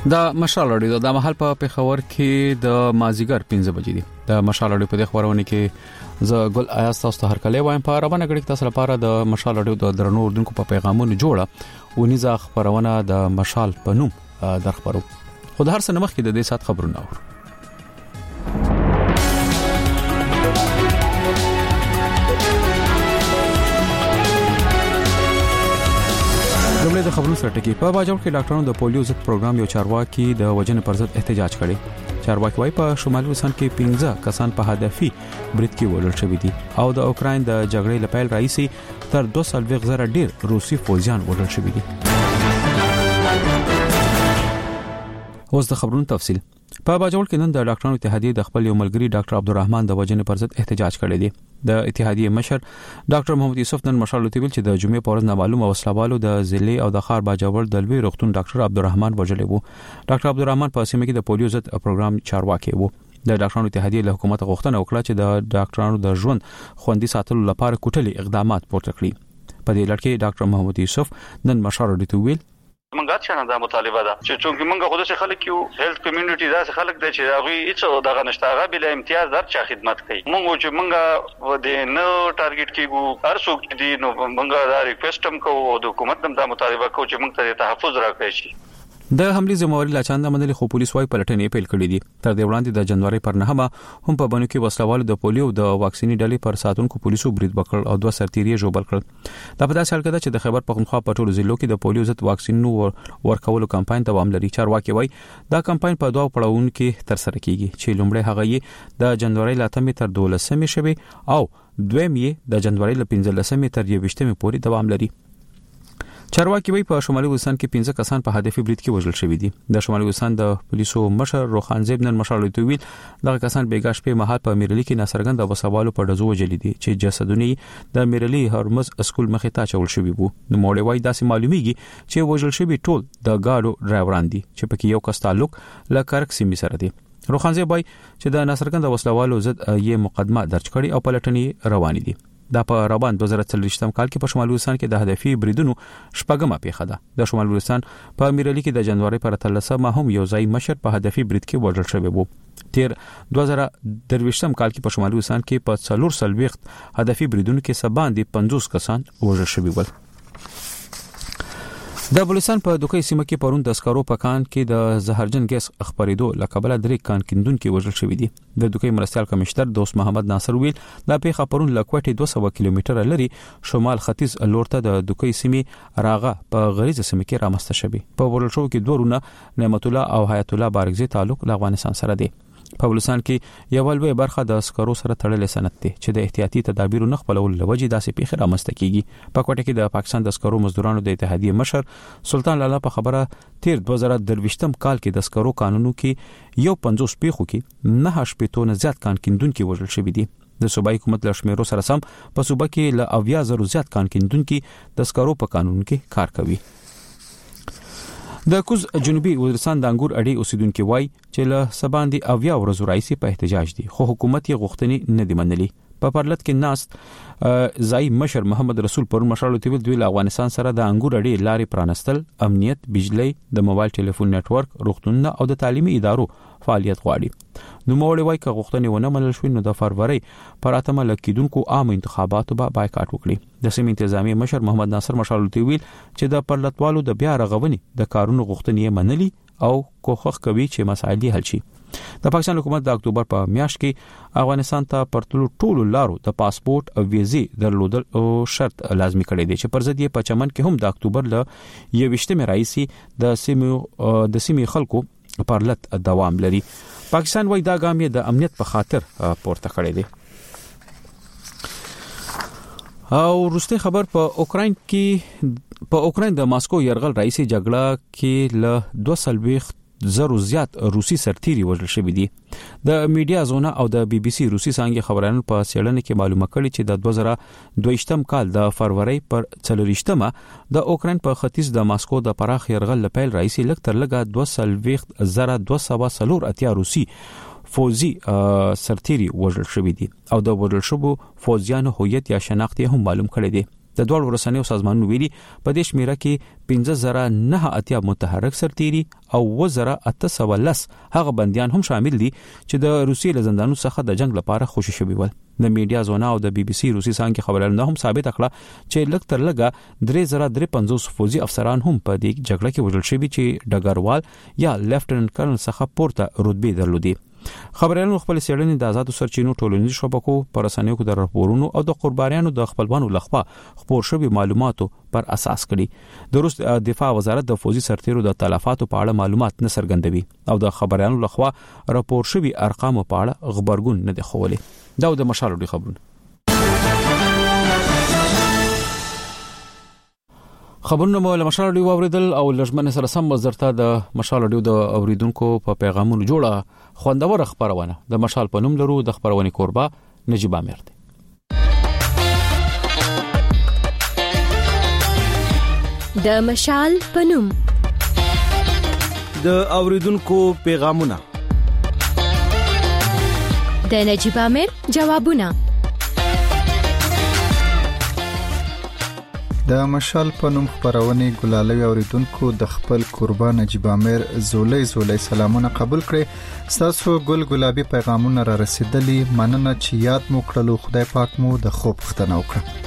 د مشال اړیو د محل په پیښور کې د مازیګر 15 بجې دي. د مشال اړیو په خبرونه کې ز ګل آیاز تاسو ته هر کله وایم په رابطه غړي تاسو لپاره د مشال اړیو د درنو اردوونکو په پیغامونو جوړه ونیزه خبرونه د مشال په نوم در خبرو. خو د هر څه مخکې د دې سات خبرونه اورو. جمله د خبرونو سره ټکی په باجوړ کې ډاکټرانو د پولیو ضد پروګرام یو چارواکي د وجنې پر ضد احتجاج کړي. چارواکي وايي په شمالي روسان کې 15 کسان په هدفي برید کې وژل شوي دي او د اوکرين د جګړې لپاره رئیسي تر 200,000 ډیر روسي فوجیان وژل شوي دي. اوس د خبرونو تفصیل. په باجوړ کې نن د ډاکټرانو اتحادیه د خپل یو ملګری ډاکټر عبدالرحمن د وجنې پر ضد احتجاج کړی دی. د اتحادیه مشر ډاکټر محمد یوسف نن مشال ویل چې د جمعې په ورځ نامعلومه وسلوالو د ضلع او د خار باجوړ د لوی روغتون ډاکټر عبدالرحمن وژلی وو. ډاکټر عبدالرحمن په سیمه کې د پولیو ضد پروګرام چارواکي وو. د ډاکټرانو اتحادیه له حکومت غوښتنه وکړه چې د ډاکټرانو د ژوند خوندي ساتلو لپاره کوټلي اقدامات پورته کړي. په دې لړ کې ډاکټر محمد یوسف نن مشال ویل منګه چې دا مطالبه ده چې څنګه منګه خود څه خلک یو هیلث کمیونټي دا خلک د چې هغه هیڅ دغه نشته هغه بل امتیاز در چا خدمت کوي. منګه چې منګه د نو ټارګټ کیګو هر څوک دي نو منګه دا ریکوست هم کوو د حکومت هم دا مطالبه کوو چې موږ ته تحفظ راکړي شي. د حمله زمواري لا چاندا منلي خو پولیس وايي پلټنې پیل کړې دي. تر دې وړاندې د جنوري پر 9 هم په بنو کې وسلوال د پولیو د واکسینی ډلې پر ساتونکو پولیسو برید وکړ او 2 سرتیری جوړ کړل. دا په داسې حال کې ده چې د خیبر پختونخوا په ټولو ضلعو کې د پولیو ضد واکسینو ورکولو کمپاین دوام لري. چارواکي وايي دا کمپاین په 2 پړاوونو کې تر سره کیږي چې لومړی هغه یې د جنوري لا تر 12 شوي او دویم یې د جنوري ل 15 تر 20 پورې دوام لري. چارواکي وی په شمالي وزستان کې 15 کسان په هدفي برید کې وژل شوي دي. د شمالي وزستان د پولیسو مشر روخان زیب نن مشال ویل دغه کسان بیګاش په محل په میرلی کې ناصرګند او وسوالو په دزو وجل دي چې جسدونه د میرلی هرمز اسکول مخې ته چول شوي وو. نو موړی وای داسې معلومیږي چې وژل شوي ټول د گاډو ډرایوران دي چې پکې یو کس تعلق لکارک سیمې سره دي. روخان زیب وای چې د ناصرګند وسوالو ضد یې مقدمه درج کړي او پلټنې روان دي. دا په روان 2023 کال کې په شمالي وزستان کې د هدفي بریدونو شپږمه پیښه ده. د شمالي وزستان په میرلی کې د جنوري پر 13 هم یو ځای مشر په هدفي برید کې وژل شوی وو. تیر 2023 کال کې په شمالي وزستان کې په 4 هدفي بریدونو کې سباندې 50 کسان وژل شوي ول. د بلوچستان په دوکې سیمه کې پرون د سکرو په کان کې د زهرجن ګیس خبرېدو لکبل درې کان کیندونکو وژل شوی دي. د دوکې مرستيال کمشنر دوست محمد ناصر ویل دا پیښه پرون لکوټي 200 کیلومتر لري شمال ختیځ لورته د دوکې سیمه راغه په غریزه سیمه کې رامسته شوی. په ورل شو کې دوه رونه نعمت الله او حیات الله بارګزي تعلق له افغانستان سره دی. په بلوچستان کې یو لوی برخه د سکرو سره تړلې سند دی چې د احتیاطي تدابیرو نه خپلول لوجې داسې پیښه رامسته کیږي. په کوټه کې د پاکستان د سکرو مزدورانو د اتحادیه مشر سلطان لالا په خبره تیر 2023 کال کې د سکرو قانونو کې یو 50 پیښو کې 9 شپېتو نه زیات کان کیندونکو وژل شوی دي. د صوبایي حکومت له شمیرو سره سم په صوبه کې له 80,000 زیات کان کیندونکو د سکرو په قانون کې کار کوي. د کوز جنوبي وزیرستان د انګور اډي اوسیدونکو وای چې له سباندي اویا ورځو راځي په احتجاج دي خو حکومت یې غوښتنې نه دی منلي. په پرلط کې ناست ځای مشر محمد رسول پر مشالو تیول دوی افغانستان سره د انګور اډي لارې پرانستل امنیت بجلی د موبایل ټلیفون نتورک روغتونونه او د تعلیمي ادارو فعالیت غواړي. نو موړی وای که غوښتنې ونه منل شوې نو د فروری پر اتمه لکیدونکو عام انتخاباتو به بایکاټ وکړي. د سیمې انتظامی مشر محمد ناصر مشالو تیول چې د پرلطوالو د بیا رغونې د کارونو غوښتنې منلي او کوښښ کوي چې مسایل حل شي. د پاکستان حکومت د اکتوبر په میاشت کې افغانستان ته پرتلو ټولو لارو د پاسپورت او ویزې درلودل او شرط لازمي کړی دی چې پر ضد یې په چمن کې هم د اکتوبر ل 21 رئیسي د سیمې خلکو پرلط دوام لري. پاکستان وای دا ګام یې د امنیت په خاطر پورته کړی دی. او روسي خبر په اوکراین د ماسکو يرغل رئیسي جګړه کې ل 200 زرو زیات روسي سرتیري وژل شوی دي. د میډیا زونه او د بي بي سي روسي څنګه خبرانو په سیړنه کې معلومه کړي چې د 2022 کال د فروری پر 4مه د اوکراین په ختیځ د ماسکو د پراخ يرغل لپاره رئیسي لک تر لګه 200,240 روسي فوزي سرتیري وژل شوی دي او د وژل شوو فوزیانو هویت یا شناخت هم معلوم کړي دي. د دوه رسنیو سازمانونو ویلي په دې شمیره کې 15098 متحرک سرتيري او 2810 هغه بنديان هم شامل دي چې د روسیې له زندانونو څخه د جنگ لپاره خوشي شوي ول. د میډیا زونا او د بي بي سي روسي څنګه خبرونه هم ثابت کړه چې لږ تر لږه 3053 فوجي افسران هم په دې جګړه کې وژل شوي چې ډګروال یا لیفټننټ کرنل څخه پورته رتبه درلودي. خبريالانو خپل سیړنې د آزادو سرچینو ټولنیز شبکو پر رسنیو کې د راپورونو او د قربانیانو د خپلوانو لخوا خبر شوی معلوماتو پر اساس کړي. د روس دفاع وزارت د فوجي سرتیرو د تلفاتو په اړه معلومات نه څرګندوي او د خبريالانو لخوا راپور شوی ارقام په اړه خبرګون نه دی خولي. دا د مشال ډي خبرونه مو له مشال ډي اوریدل او لجمن سره سم وزرته د مشال ډي د اوریدونکو په پیغامونو جوړه خوندور خبرونه د مشال په نوم لرو. د خبرونه کوربه نجيب امیر دی. د مشال په نوم د اوریدونکو پیغامونه د نجيب امیر جوابونه. د مشال په نوم خبرونه ګلالوي اوریدونکو د خپل قربان نجيب امیر زولې سلامونه قبول کړئ. تاسو ګلابي پیغامونه را رسیدلي، مننه چې یاد مو کړلو. خدای پاک مو د خوب ختنه وکړه.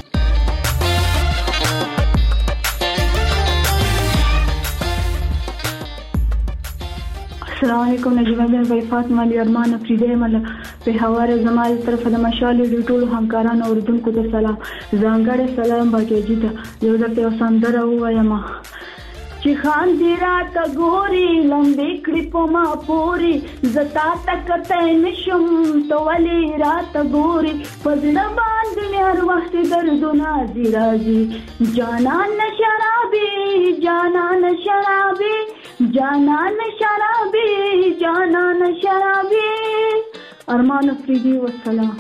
السلام علیکم. نجیب امیر بھائی فاطمه علی ارمان افریدی مل په حواله زمال طرف د مشال د ټولو همکارانو اوریدونکو ته سلام. ځانګړی سلام باګی ته یو درته وسندره وایم چې خان دی رات ګوري لمبې کړي په ما پوري زتا تک ته نشم تو ولي رات ګوري پزړه باندې هر وخت دردونه راځي جانان شرابي جانان شرابي جانان شرابي جانان شرابي. ارمان افریدی والسلام.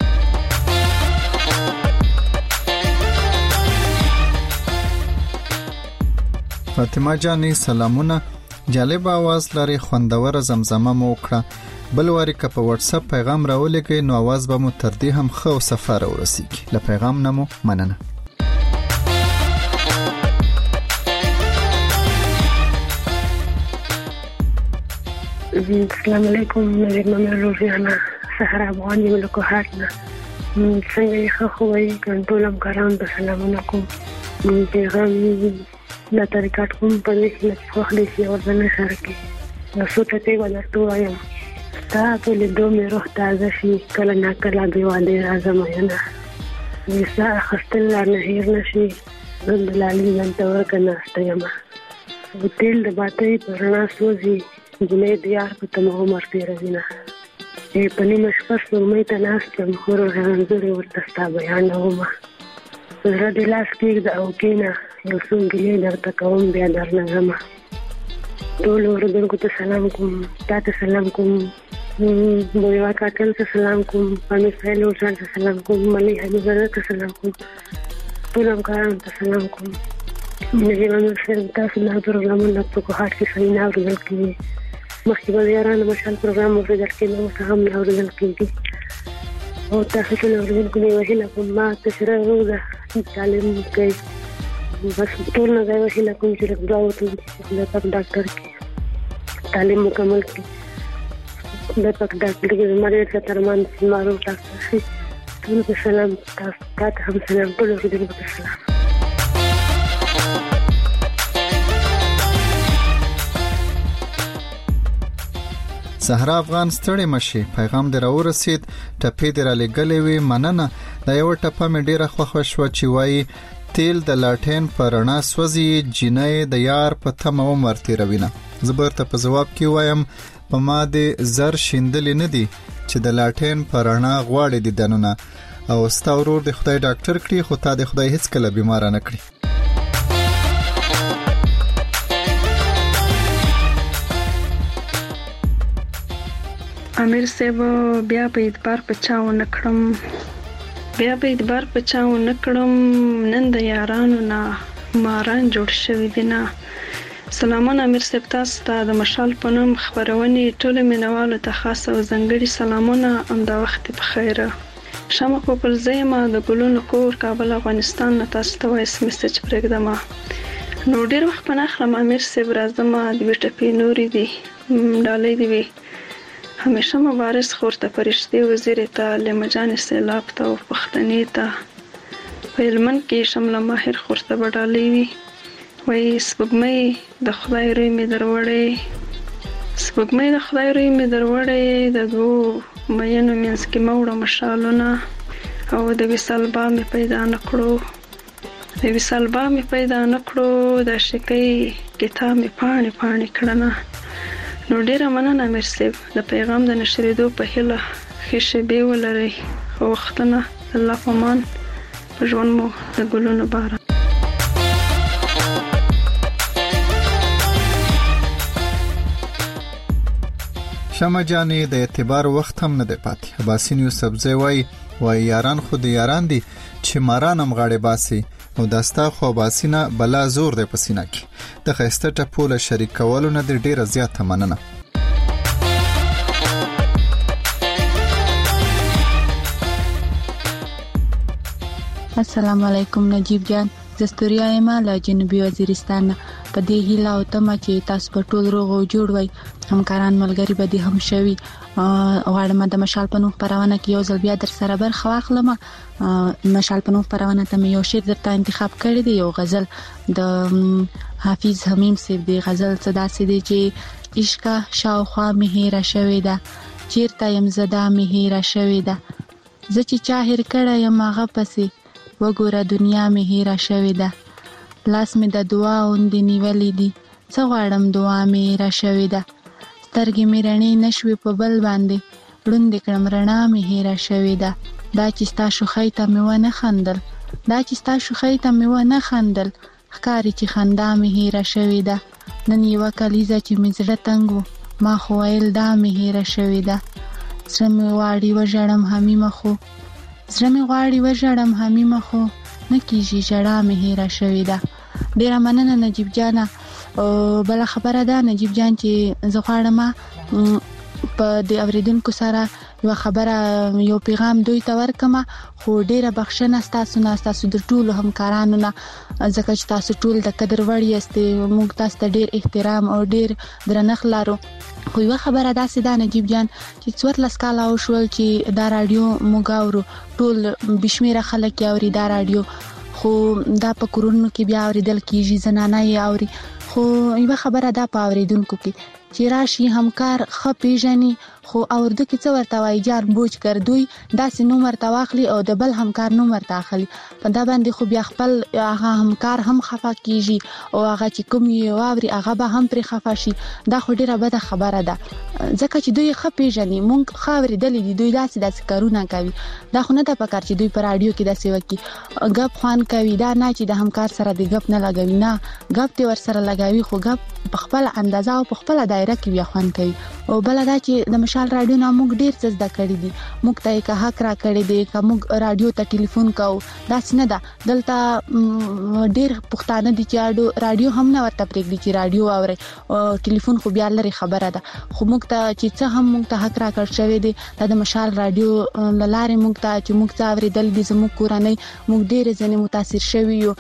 فاطمه جانی سلامونه. جالب आवाज لري، خوندور زمزمه مو وکړه. بل واری که په واتس اپ پیغام راولېږئ نو आवाज به مو تر دې هم خو سفر ورسیږي. له پیغام نه مو مننه. السلام علیکم. نجیب امیر روزیانا سحر افغانی ملکو هاتنا څنګه ښه خوي کنټرول همکاران ته سلامونه کوم. پیغام لا طریقات کوم په دې کې خو خلک یې ورنه سره کې نو څه ته ولرته وایم تاسو له دوه روح تازه شي کله نه کله دی واده راځم نه نسا خستل نه هیر نشي زند لالي نن ته ورکنه استیما وتل د باټي پرنا سوزي جنې دیار په تمو عمر پیرزینه په نیمه شپه سمې ته ناستم خور هنځري ورته ستا بیان ومه زړه د لاس کې د او کینا یو څو ګلې درته کوم بیا درنه زما ټول اوریدونکو ته سلام کوم. تاسو سلام کوم. بویا کاکل ته سلام کوم. پامي فایل ورته سلام کوم. ملي حبیبه ته سلام کوم. ټول همکارانو ته سلام کوم. نجیب امیر سره تاسو نه پروګرامونه په کوهات کې سمینار ورکړل کیږي. مخکې به یارانو مشال پروګرام ورکړل کېږي نو څه هم نه ورکړل کېږي او تاسو ټول اوریدونکو نه وهله کوم ما تشره روزه تعلیم کوي بس ټول نه دا وهله کوم چې دا وته د پک ډاکټر کې تعلیم مکمل کړي د پک ډاکټر کې مریض ته ترمان سمارو ډاکټر شي ټول په سلام تاسو هم سلام ټول اوریدونکو ته سلام. زهرا افغان ستړي مشي پیغام در ورسید ټپې در لګلې وي مننه. دا یو ټپه مې ډیره خوښ شو چې وایي تیل د لاټین پرنا سوزي جنې د یار په تمه عمر تیروینه. زبر ته په جواب کې وایم په ما د زر شیندل نه دي چې د لاټین پرنا غواړي د دنونه او ستا ورور د خدای ډاکټر کړي خو تا د خدای هیڅ کله بیمار نه کړی. امیر صاحب بیا په اعتبار پچاو نکړم نن د یارانو نه ماران جوړ شوی دینا. سلامونه امیر صاحب تاسو ته د مشال په نوم خبرونه ټول مینوالو ته خاص او ځنګړي سلامونه ام د وخت په خیره. شمع په زېما د ګلونو کور کابل افغانستان نه تاسو ته وایس میسج پرېږدم. نو ډېر وخت په نخله امیر صاحب راځم د ویټاپی نوري دي ډالۍ دی وي همیشه مبارز خورته فرشتي وزیر ته لمجان سیلاب ته او پختنی ته فلمن کې شمله ماهر خورته ډالۍ وي وای سپګمې د خدای روی می دروړې سپګمې د خدای روی می دروړې د دوه مینو مینس کې موړه مشالونه او د وصال با می پیدا نکړو د وصال با می پیدا نکړو د شکې کتاب می پانی پانی کړنه. نو ډیره مننه امیر صاحب د پیغام د نشریدو په هیله خشه به ولري خو وختونه الله پامان په ژوند مو د ګلونو باران. شمع جانې د اعتبار وخت هم نه دی پاتې. عباسین یوسف زوی وای یاران خو د یاران دي چې ماران هم غاړې باسي او داستا خو عباسینه بلا زور دی پسینه کې د خسته ټپوله شریک کولو نه د ډیره زیاته مننه. السلام علیکم نجیب جان زستوریا ایما له جنوبي وزیرستان په دې هیله او تمه چې تاسو په ټول روغ او جوړ وای همکاران ملګری به دي هم شوي غواړم د مشال په نوم پرونه کې یو ځل بیا در سره برخه واخلم. مشال په نوم پرونه ته یو شعر درته انتخاب کړی دی یو غزل د حافظ حمیم صاحب دی. غزل صدا سي دی چې عشق شاوخوا مهیره شوی ده چیرته يم زدا مهیره شوی ده زه چې چاهر کړه یم هغه پسې وګوره دنیا مې هیره شوې ده لاس مې د دعا اوندې نیولې دي څه غواړم دعا مې هیره شوې ده سترګې مې رڼې نشوې په بل باندې ړوندې کړم رڼا مې هیره شوې ده دا چې ستا شوخۍ ته مې ونه خندل دا چې ستا شوخۍ ته مې ونه خندل ښکاري چې خندا مې هیره شوې ده نن یوه کلیزه چې مې زړه تنګ و ما خو ویل دا مې هیره شوې ده زړه مې غواړي وژړم حمیمه خو زړه مې غواړي وژړم حمیمه خو نه کیږي ژړا مې هیره شوې ده. ډیره مننه نجیب جانه. بل خبره ده نجیب جان چې زه غواړم په د اوریدونکو سره یو خبره یو پیغام دوی ته ورکم خو ډیره بخښنه تاسو د ټولو همکارانو نه ځکه چې تاسو ټول د قدر وړ یاست موږ تاسو ته ډیر احترام او ډیر درنښت لرو. خو یو خبره داسې ده نجیب جان چې 14 کال او شول چې دا رادیو موږ اورو ټول بشمیره خلک اوري دا رادیو خو دا په کورونو کې بیا اوریدل کیږي زنانه یې اوري خو یو خبره ده په اوریدونکو کې چې راشي همکار خپېژني خو اورده کې څه ورته وایي جان بوج کر دوی داسې نومر ته واخلي او د بل همکار نومر ته اخلي په دا باندې خو بیا خپل هغه همکار هم خفه کیږي او هغه چې کوم یو اوري هغه به هم پرې خفه شي. دا خو ډیره بده خبره ده ځکه چې دوی خپېژني مونږ خاورې دلی دي دوی داسې کارونه کوي دا خو نه ده پکار چې دوی پر رادیو کې داسې وکي غب خوان کوي دا نه چې د همکار سره د غب نه لګوي نه غب ته ور سره لګوي خو غب په خپل اندازه او په خپل دایره کې بیا خوان کوي. او بل دا چې د مشال رادیو نه موږ ډیر څه زده کړی دي موږ ته یک حق را کړی دی که موږ رادیو ته ټلیفون کوو دا څنګه ده دلته ډیر پښتانه دي چې رادیو هم نه ورته پرېږدي چې رادیو اوري او ټلیفون خو بیا لري خبره ده خو موږ ته چې څه هم موږ ته حق را کړ شوی دی د مشال رادیو لاره موږ ته چې موږ څه اوریدل دي زموږ کورنۍ موږ ډیر ځنې متاثر شوي یو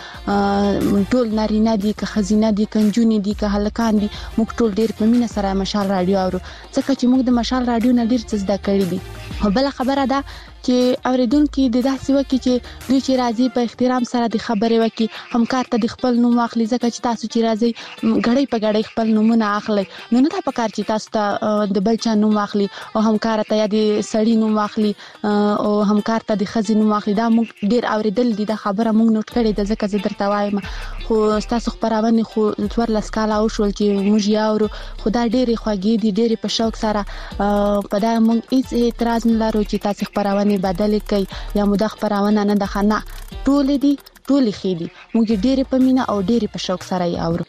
ټول نارینه دي که خزینه دي کنجونی دي که هلکان دي موږ ټول ډیر په مینه سره مشال رادیو اورو ځکه چې موږ د مشال رادیو نه ډیر څه زده کړی دي. او بل خبره ده چې اوریدونکو د داسې وکي چې دوی چې راځي په احترام سره د خبرې وکي همکار ته د خپل نوم واخلي ځکه چې تاسو چې راځي غړي په غړي خپل نومونه اخلي نو نه دا پکار چې تاسو ته د بل چا نوم واخلي او همکار ته یا د سړی نوم واخلي او همکار ته د خزې نوم واخلي دا موږ ډیر اوریدل دي د خبره موږ نوٹ کړې د ځکه زه درته وایم خو تاسو خبرونه خو 14 کال او شول چې موږ یاورو خدای ډېری خوږې دي ډېری په شوق سره په دا موږ هیڅ اعتراض نه لرو چې تاسو خبرونه بدل کړئ یا موږ خبرونه نه د خنا ټول دي ټول خېدي موږ ډېری په مینا او ډېری په شوق سره یاورو.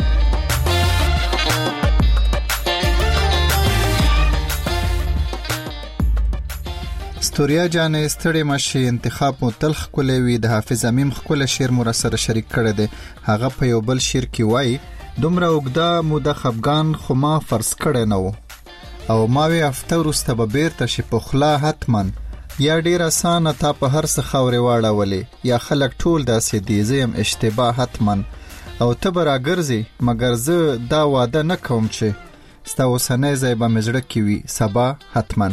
ستوریا جانې ستړي مشي انتخاب مو تلخ کولې وی د حافظ امیم خپل شعر مو سره شریک کړی دی هغه په یو بل شعر کې وایي دومره وګدا مو د خفغان خو ما فرض کړی نو او ما وی افتر واستبه بیرته شي په خلا حتمن یا ډیر اسانه تا په هر څه خاورې واړولې یا خلک ټول داسې دي زم اشتباه حتمن او ته به راګرځې مګر زه دا وعده نه کوم چې ستا اوسنی ځای به مې زړه کې وي سبا حتمن.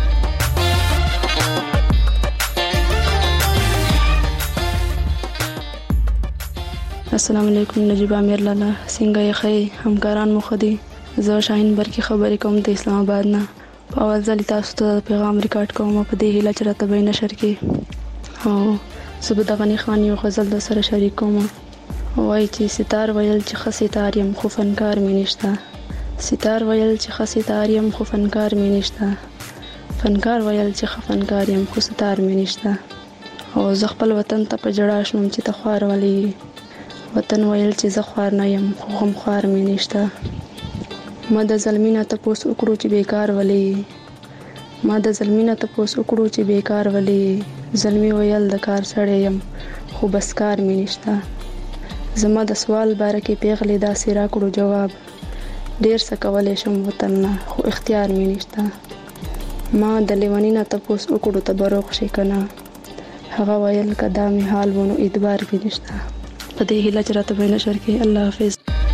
السلام علیکم نجیب امیر لالا څنګه یې خی همکاران مو خدي زه شاهین برکی خبرې کوم د اسلام آباد نه. په اول ځل تاسو ته پیغام ریکارډ کوم په دې هیله چې راته به نشر کې او زه د غنی خان یو غزل د سره شریک کوم. وای چې ستار ویل چې خسیتار يم خو فنکار مې نشته، ستار ویل چې خسیتار يم خو فنکار مې نشته، فنکار ویل چې خفنکار يم خو ستار مې نشته. او زه خپل وطن ته په جړا شوم چې ته خوار ولې، وطن ویل چې زه خوار نه یم خو غم خوار مې نشته. ما د ظلمینه تپوس وکړو چې بیکار ولې، ما د ظلمینه تپوس وکړو چې بیکار ولې، ظلمي ویل د کار سړی یم خو بس کار مې نشته. زما د سوال باره کې پیغلې داسې راکړو جواب، ډیر څه کولی شم وطن نه خو اختیار مې نشته. ما د لیونینه تپوس وکړو ته به روغ شي که نه، هغه ویل که دا مې حال و نو اعتبار مې نشته. په دې هیله چې راته به نشر کې. الله حافظ.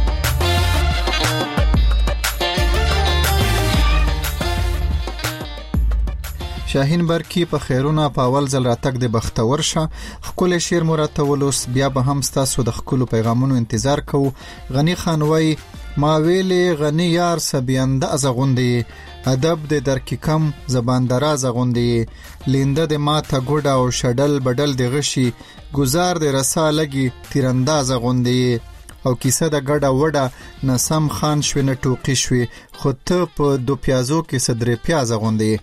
شاهین برکی په خیرونه په اول ځل راتګ د بختور شه. خپل شعر مراته ولوس بیا به هم تاسو د خپل پیغامونو انتظار کوو. غنی خان وای ما ویلې غنی یار سبیانده از غوندې، ادب د درک کم زبان دراز غوندې، لینده د ماته ګډه او شډل بدل د غشي، گزار د رسا لګي تیرانداز غوندې، او کیسه د ګډه وډه نسم خان شوی نه ټوقي شوی، خو ته په دو پیازو کې صدرې پیاز غوندې.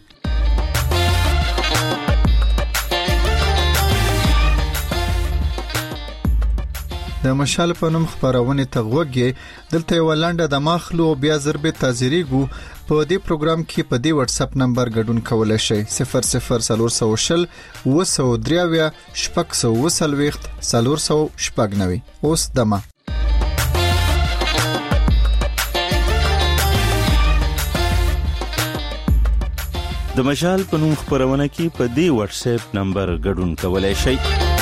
د مشال په نوم خبرونه تغوږی دلته ولنډه د ماخلو بیا ضربه تازریګو په دې پروګرام کې په دې واتس اپ نمبر ګډون کولای شئ 0040 وسودریاویا شپږ سو وسلويخت 490. اوس دمه د مشال په نوم خبرونه کې په دې واتس اپ نمبر ګډون کولای شئ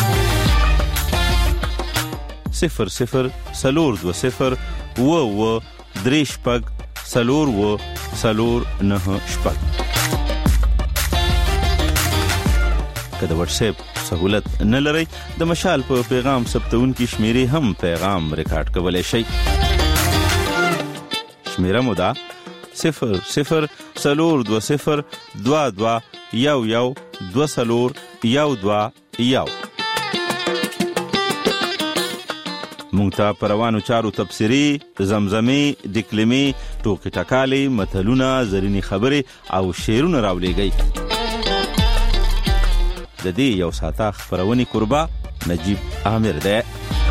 00 420 و درشپګ سلور و سلور نه شپګ. کله واتس اپ سہولت نه لري د مشال په پیغام ثبتون کې شمیرې هم پیغام ریکارډ کولای شئ. شمیره مو ده 00 420 22 11 20 مونږ ته پروانو چارو تبصری، زمزمه، دکلمې، ټوکې ټکالې، متلونه، زرینی خبرې او شعرونه راولېږئ. د دې یو ساعته خبرونې قربا نجیب عامر دی.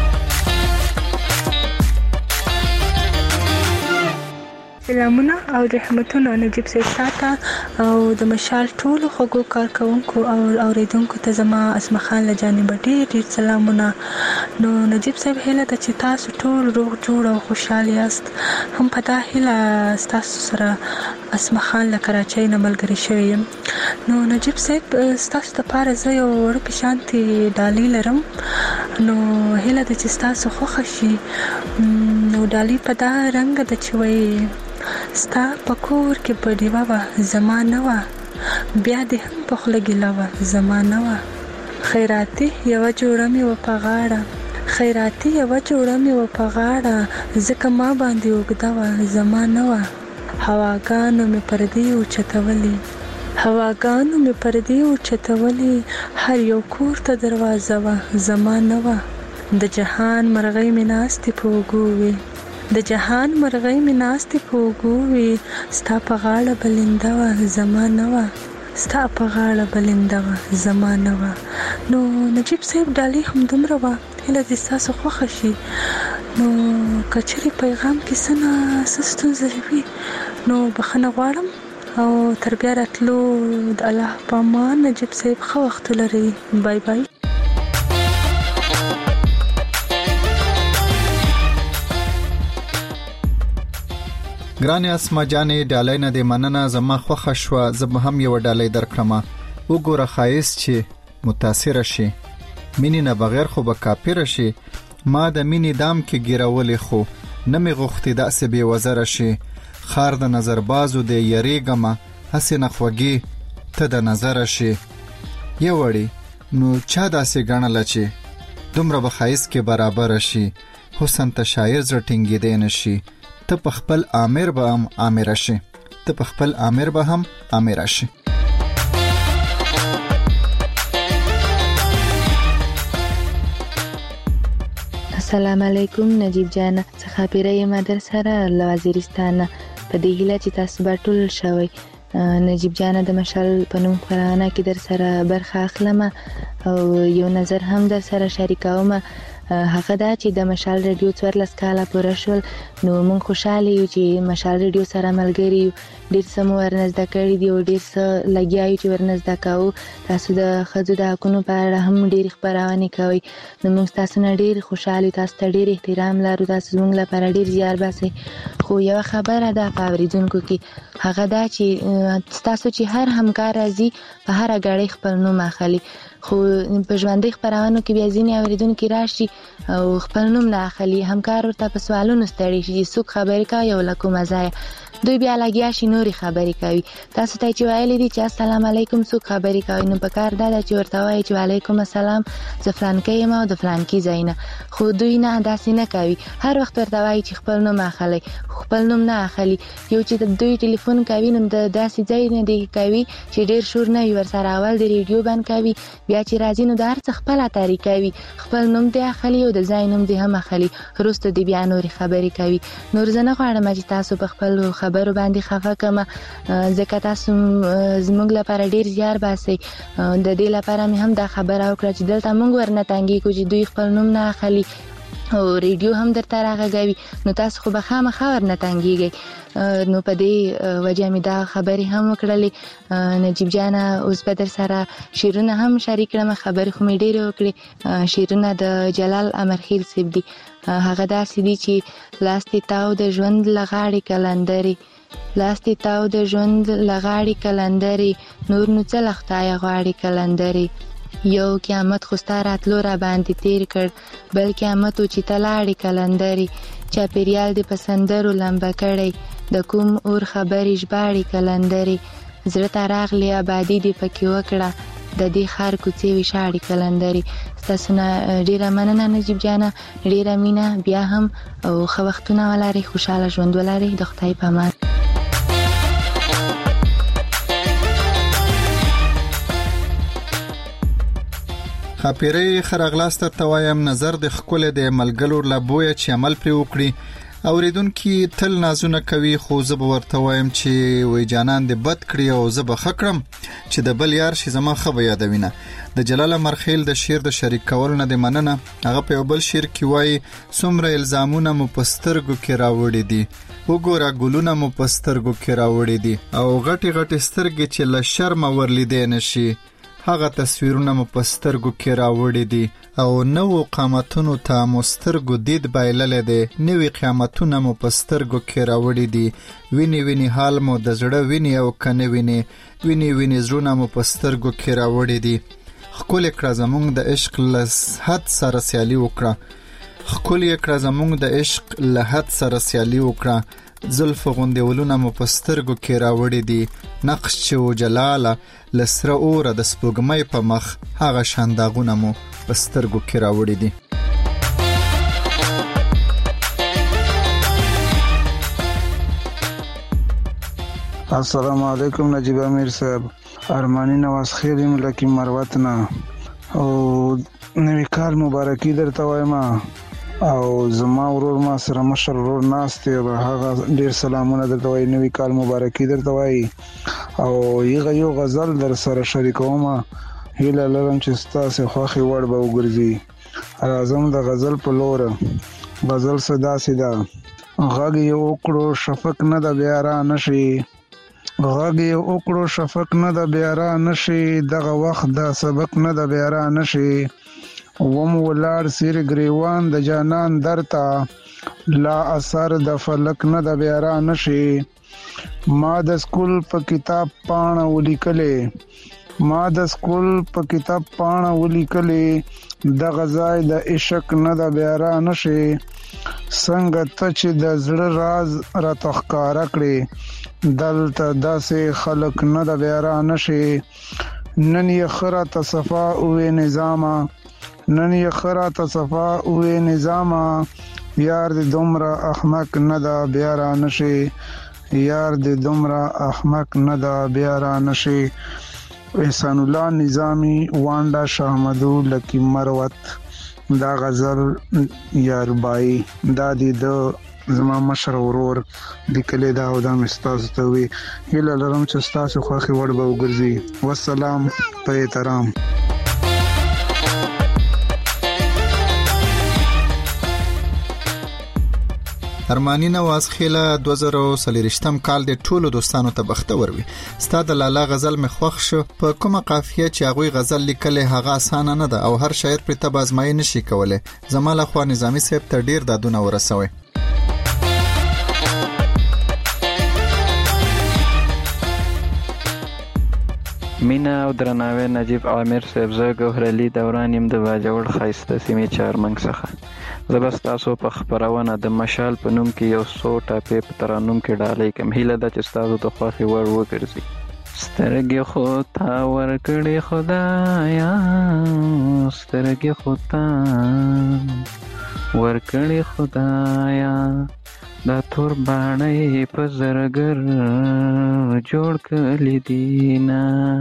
سلامونه او رحمتونه نجیب صاحب تاته او د مشال ټولو خوږو کارکونکو او اوریدونکو ته زما اسمه خان له جانب ډېر سلامونه. نو نجیب صاحب هیله ده چې تاسو ټول روغ جوړ او خوشحال یاست. هم په دا هیله تاسو سره اسمه خان له کراچۍ نه ملګری شوی یم. نو نجیب صاحب تاسو لپاره زه یو وړوکې شانتې ډالۍ لرم، نو هیله ده چې تاسو خوښه شي. نو ډالۍ په دا رنګ ده چې وایي ستا په کور کې په ډیوه وه زما نه وه، بیا دې هم په خوله ګیله وه زما نه وه، خیراتي یوه جوړه مې وه په غاړه، خیراتي یوه جوړه مې وه په غاړه، ځکه ما باندې اوږده وه زما نه وه، هواګانو مې پردې اوچتولې، هواګانو مې پردې اوچتولې، هر یو کور ته دروازه وه زما نه وه، د جهان مرغۍ مې ناستې په اوږو وې، د جهان مرغۍ مې ناستې په اوږو وې، ستا په غاړه بلنده وه زما نه وه، ستا په غاړه بلنده وه زما نه وه. نو نجیب صاحب ډالۍ همدومره وه، هیله دې ستاسو خوښه شي. نو که چېرې پیغام کې څه نه څه ستونزه وي نو بخښنه غواړم او تر بیا راتلو د الله په امان. نجیب صاحب ښه وخت ولرئ. بای بای. ګرانې اسما جانې ډالۍ نه دې مننه، زما خوښه شوه، زه به هم یو ډالۍ درکړم. وګوره خایس چې متاثر شي مینې نه بغیر خو به کافر شي ما د مینې دام کې ګیرولې خو نه مې غوښتې داسې بې وزره شي خار د نظر بازو دی یریږمه هسې نخوږي ته د نظره شي یوړی نو چا داسې ګڼله چې دومره به ښایست کې برابر شي حسن ته شاعر زړه ټینګېدی نه شي ته په خپل آمر به هم آمره شي ته په خپل آمر به هم آمره شي السلام علیکم نجیب جان څخه پیره ما در سره له وزیرستان په دې هیله چې تاسو به ټول شوي نجیب جان د مشال په نوم خبرونه کې در سره برخه اخلم او یو نظر هم در سره شریکوم هغه دا چې د مشال رادیو 14 کاله پوره شول نو مونږ خوشاله یو چې مشال رادیو سره ملګری یو ډیر سم ورنځ د کړی دی او ډیر څه لګیایو چې ورنځ د کاو تاسو د خځو د حقونو په اړه هم ډیر خبرونه کوي نو موږ تاسو نه ډیر خوشاله تاسو ته ډیر احترام لرو تاسو موږ لپاره ډیر زیار باسي خو یو خبره ده په اوریدونکو کې هغه دا چې تاسو چې هر همکار راځي په هر غړي خپل نوم اخلي خو په ژوندۍ خبرونو کې بیا ځینې اوریدونکو راشي او خپل نوم نه اخلي همکار ورته په سوالونو ستړي شي څوک خبرې کوي او لکه مزه دوی بیا لګیا شي نوري خبرې کوي تاسو ته چې وایلی دي چې السلام علیکم څوک خبرې کوي نو په کار دا چې ورته وایي چې وعلیکم السلام زه فلان کې ما او د فلان کې زینه خو دوی نه داسې نه کوي هر وخت ورته وایي چې خپل نوم اخلي خپل نوم نه اخلي یو چې دوی ټلیفون کوي نو د داسې ځای نه دی کوي چې ډیر شور نه ور سره اول د ریډیو باندې کوي بیا چې راځي نو د هر څه خپل طریقې کوي خپل نوم دی اخلي او د ځای نوم دی هم اخلي وروسته دی بیا نوري خبرې کوي نور زنه غواړم چې تاسو په خپل خبرو باندې خفه کما ځکه تاسو زموږ لپاره ډیر زیار باسي د دې لپاره مې هم دا خبره وکړه چې دلته موږ ورنه تانګي کو چې دوی خپل نوم نه اخلي او ریډیو هم درته راغږوي نو تاسو خو به خامخا ورنه تانګيږئ نو په دې وجه مې دا خبرې هم وکړلې نجیب جان اوس به در سره شیرونه هم شریک کړم خبرې خو مې ډېرې وکړې شیرونه د جلال امرخیل صاحب دي هغه داسې دي چې لاستي تاو د ژوند لغاړي کلندري لاستي تاو د ژوند لغاړي کلندري نور نو څه لختای غاړي کلندري یو قیامت خو ستاراتلو را باندې تیر کړ بل قیامت چې تلاړي کلندري چاپیریال دې پسندرو لمبه کړي د کوم اور خبرې ژباړي کلندري زړه ته راغلی آبادي دې پکې وکړه د دې خار کوڅې وشاړي کلندري تاسو نه ډیره مننه نجیب جانا ډیره مینه بیا هم او خو وختونه ولري خوشاله ژوند ولري د خدای په امان خاپیری خرغلاست توایم نظر د خپل د ملګلور لبوی چې عمل پر وکړي اوریدونکو تل نازونه کوي خو زه به ورته وایم چې وای جانان دې بد کړی او زه به خکرم چې د بل یار شي زما خو یادوینه د جلال مرخیل د شعر د شریک کول نه د مننه هغه په بل شعر کې وای څومره الزامونه مو پسترګو کې راوړي دي وګوره ګلونه مو پسترګو کې راوړي دي او غټي غټي سترګې چې له شرم ورلیدې نشي هغه تصویرونه مو پسترګو کې راوړي دي او نو قامتونو ته مسترګو دید بایلل دي نوې قیامتونه مو پسترګو کې راوړي دي ویني ویني حال مو د زړه ویني او کنه ویني ویني ویني زړونه مو پسترګو کې راوړي دي خپل کړه زمونږ د عشق له حد سره سیالي وکړه خپل کړه زمونږ د عشق له حد سره سیالي وکړه زلف غوندې ولونه مو پسترګو کې راوړي دي نقش چې و جلاله لسره اور د سپوږمۍ په مخ هغه شانداغونه مو پسترګو کې راوړي دي السلام علیکم نجیب امیر صاحب ارمانی نواز خیر ملکی مروتنا او نوی کال مبارکی درته وایم او زما ورور ما سره مشر ورور ناست دی هغه ډیر سلامونه درته وای نوی کال مبارکي درته وای او یو غزل در سره شریکوم هیله لرم چې تاسو خوخي وړ به وګرځي اعظم د غزل په لور غزل صدا سیدا غږ یو کړو شفق نه د بیارا نشي غږ یو کړو شفق نه د بیارا نشي دغه وخت د سبق نه د بیارا نشي وم ولار سیر گریوان د جانان درتا لا اثر د فلک نه د بیارا نشي ما د سکول په کتاب پاڼه ولیکلې ما د سکول په کتاب پاڼه ولیکلې د غزای د عشق نه د بیا را نشي څنګه ته چې د زړه راز را تخکارا کړې دلته داسې خلق نه د بیا را نشي نن یې خره تصفا اوې نظاما نن یې خره تصفا اوې نظاما یار د دومره احمق نه د بیا را نشي یار د دومره احمق نه د بیا را نشي احسان الله نظامی وانډا شاهمدو لکی مروت دا غزل یاربای دا د زما مشر ورور لیکلی دا او دا مستاز ته وی هله لرم چې تاسو خوخي وړ به وګرځي والسلام په احترام. ارمانی نواز خیله 2023 کال د ټولو دوستانو ته بختور وي. ستاد لالا غزل مخوخ شو په کومه قافیه چې هغه غزل لیکله هغه اسانه نه ده او هر شاعر پر ته بازمای نشي کوله. زماله خو نظامی صاحب ته ډیر دادونه ورسوي. مینا او درناوی نجیب عامر صاحب زه ګوهرعلی دوران يم د باجوړ خایسته سیمې چارمنګ څخه. زه بس تاسو په خبرونه د مشال په نوم کې یو څو ټاپې په ترانوم کې ډالۍ کوم هیله ده چې تاسو د خوښي ور وګرځي. سترګې خو تا ورکړې خدایا سترګې خو تا ورکړې خدایا دا تور باڼې په زرګر جوړ کړې دینا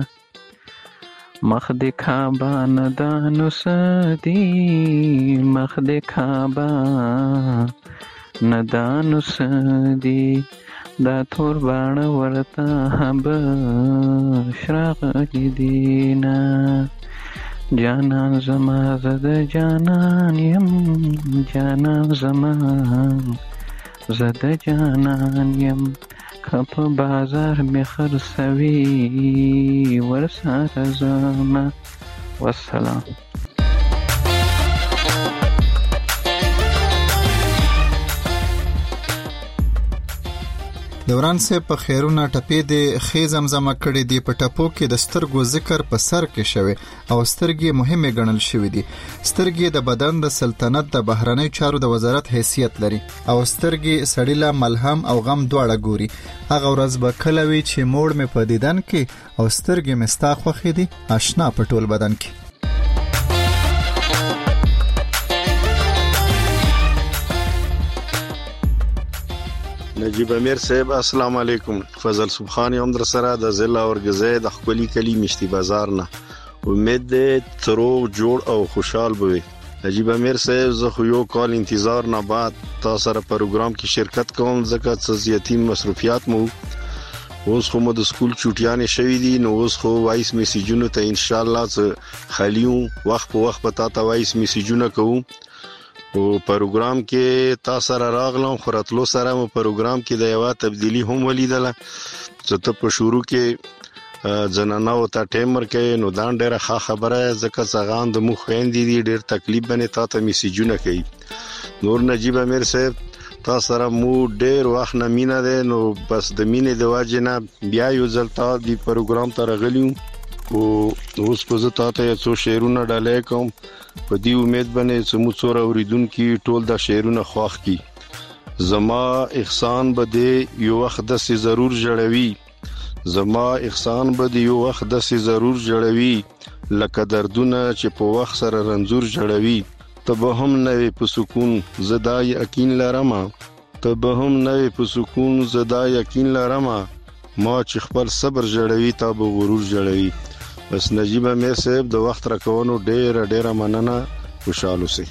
مخ د کعبه ندانو سدي مخ د کعبه ندانو سدي دا تور باڼه ورته بشراغ دینا جانان زما زد جانان یم جانان زما زد جانان یم کپ بازار می خرڅوي ورسره زما والسلام. دوران سه په خیرونه ټپې د خیزمزمه کړي دی په ټپو کې د سترګو ذکر په سر کې شوی او سترګې مهمه ګڼل شوې دي. سترګې د بدن د سلطنت د بهرنی چارو د وزارت حیثیت لري او سترګې سړی له ملهم او غم دواړه ګوري. هغه ورځ به کله وي چې موړ مې په دیدن کې او سترګې مې ستا خوښې دي آشنا په ټول بدن کې. نجیب امیر صاحب السلام علیکم. فضل سبحان یم در سره د ضلع اورګزې د خپلی کلی مشتي بازار نه. امید دې ترو جوړ او خوشحال بوي. نجیب امیر صاحب زه خو یو کال انتظار نه بعد تاسو سره پروګرام کې شرکت کوم ځکه چې زیاتین مصروفیات مو اوس خو مو د سکول چوټیانې شوې دي نو اوس خو وایس میسیجونو ته ان شاء الله خالیو وخت په وخت پتا ته وایس میسیجونه کوم او پروګرام کې تاسو سره راغلم خورتلو سره مو پروګرام کې د یو تبدیلی هم ولیدله چې ته په شروع کې جنانه او ته ټیم ورکې نو دا ډیره ښه خبره ځکه څنګه د مخ خويندې دي ډیر تکلیف باندې تاسو میسیجونه کوي. نور نجیب امیر صاحب تاسو سره مو ډیر وخت نه مینا ده نو بس د مینې د واجنه بیا یو ځل تاسو د پروګرام ته راغلیو او اوس په زه تاسو څو شعرونه ډالې کوم په دې امید باندې چې مو څوره اوریدونکو ټول د شعرونه خوښ کی. زما احسان بده یو وخت د سي ضرور جوړوي زما احسان بده یو وخت د سي ضرور جوړوي لکه دردونه چې په وخت سره رنځور جوړوي. ته به هم نه په سکون زدا یقین لرم ته به هم نه په سکون زدا یقین لرم ما چې خپل صبر جوړوي تا به غرور جوړوي. بس نجیب امیر صاحب د وخت راکونو ډیره مننه خوشاله سي.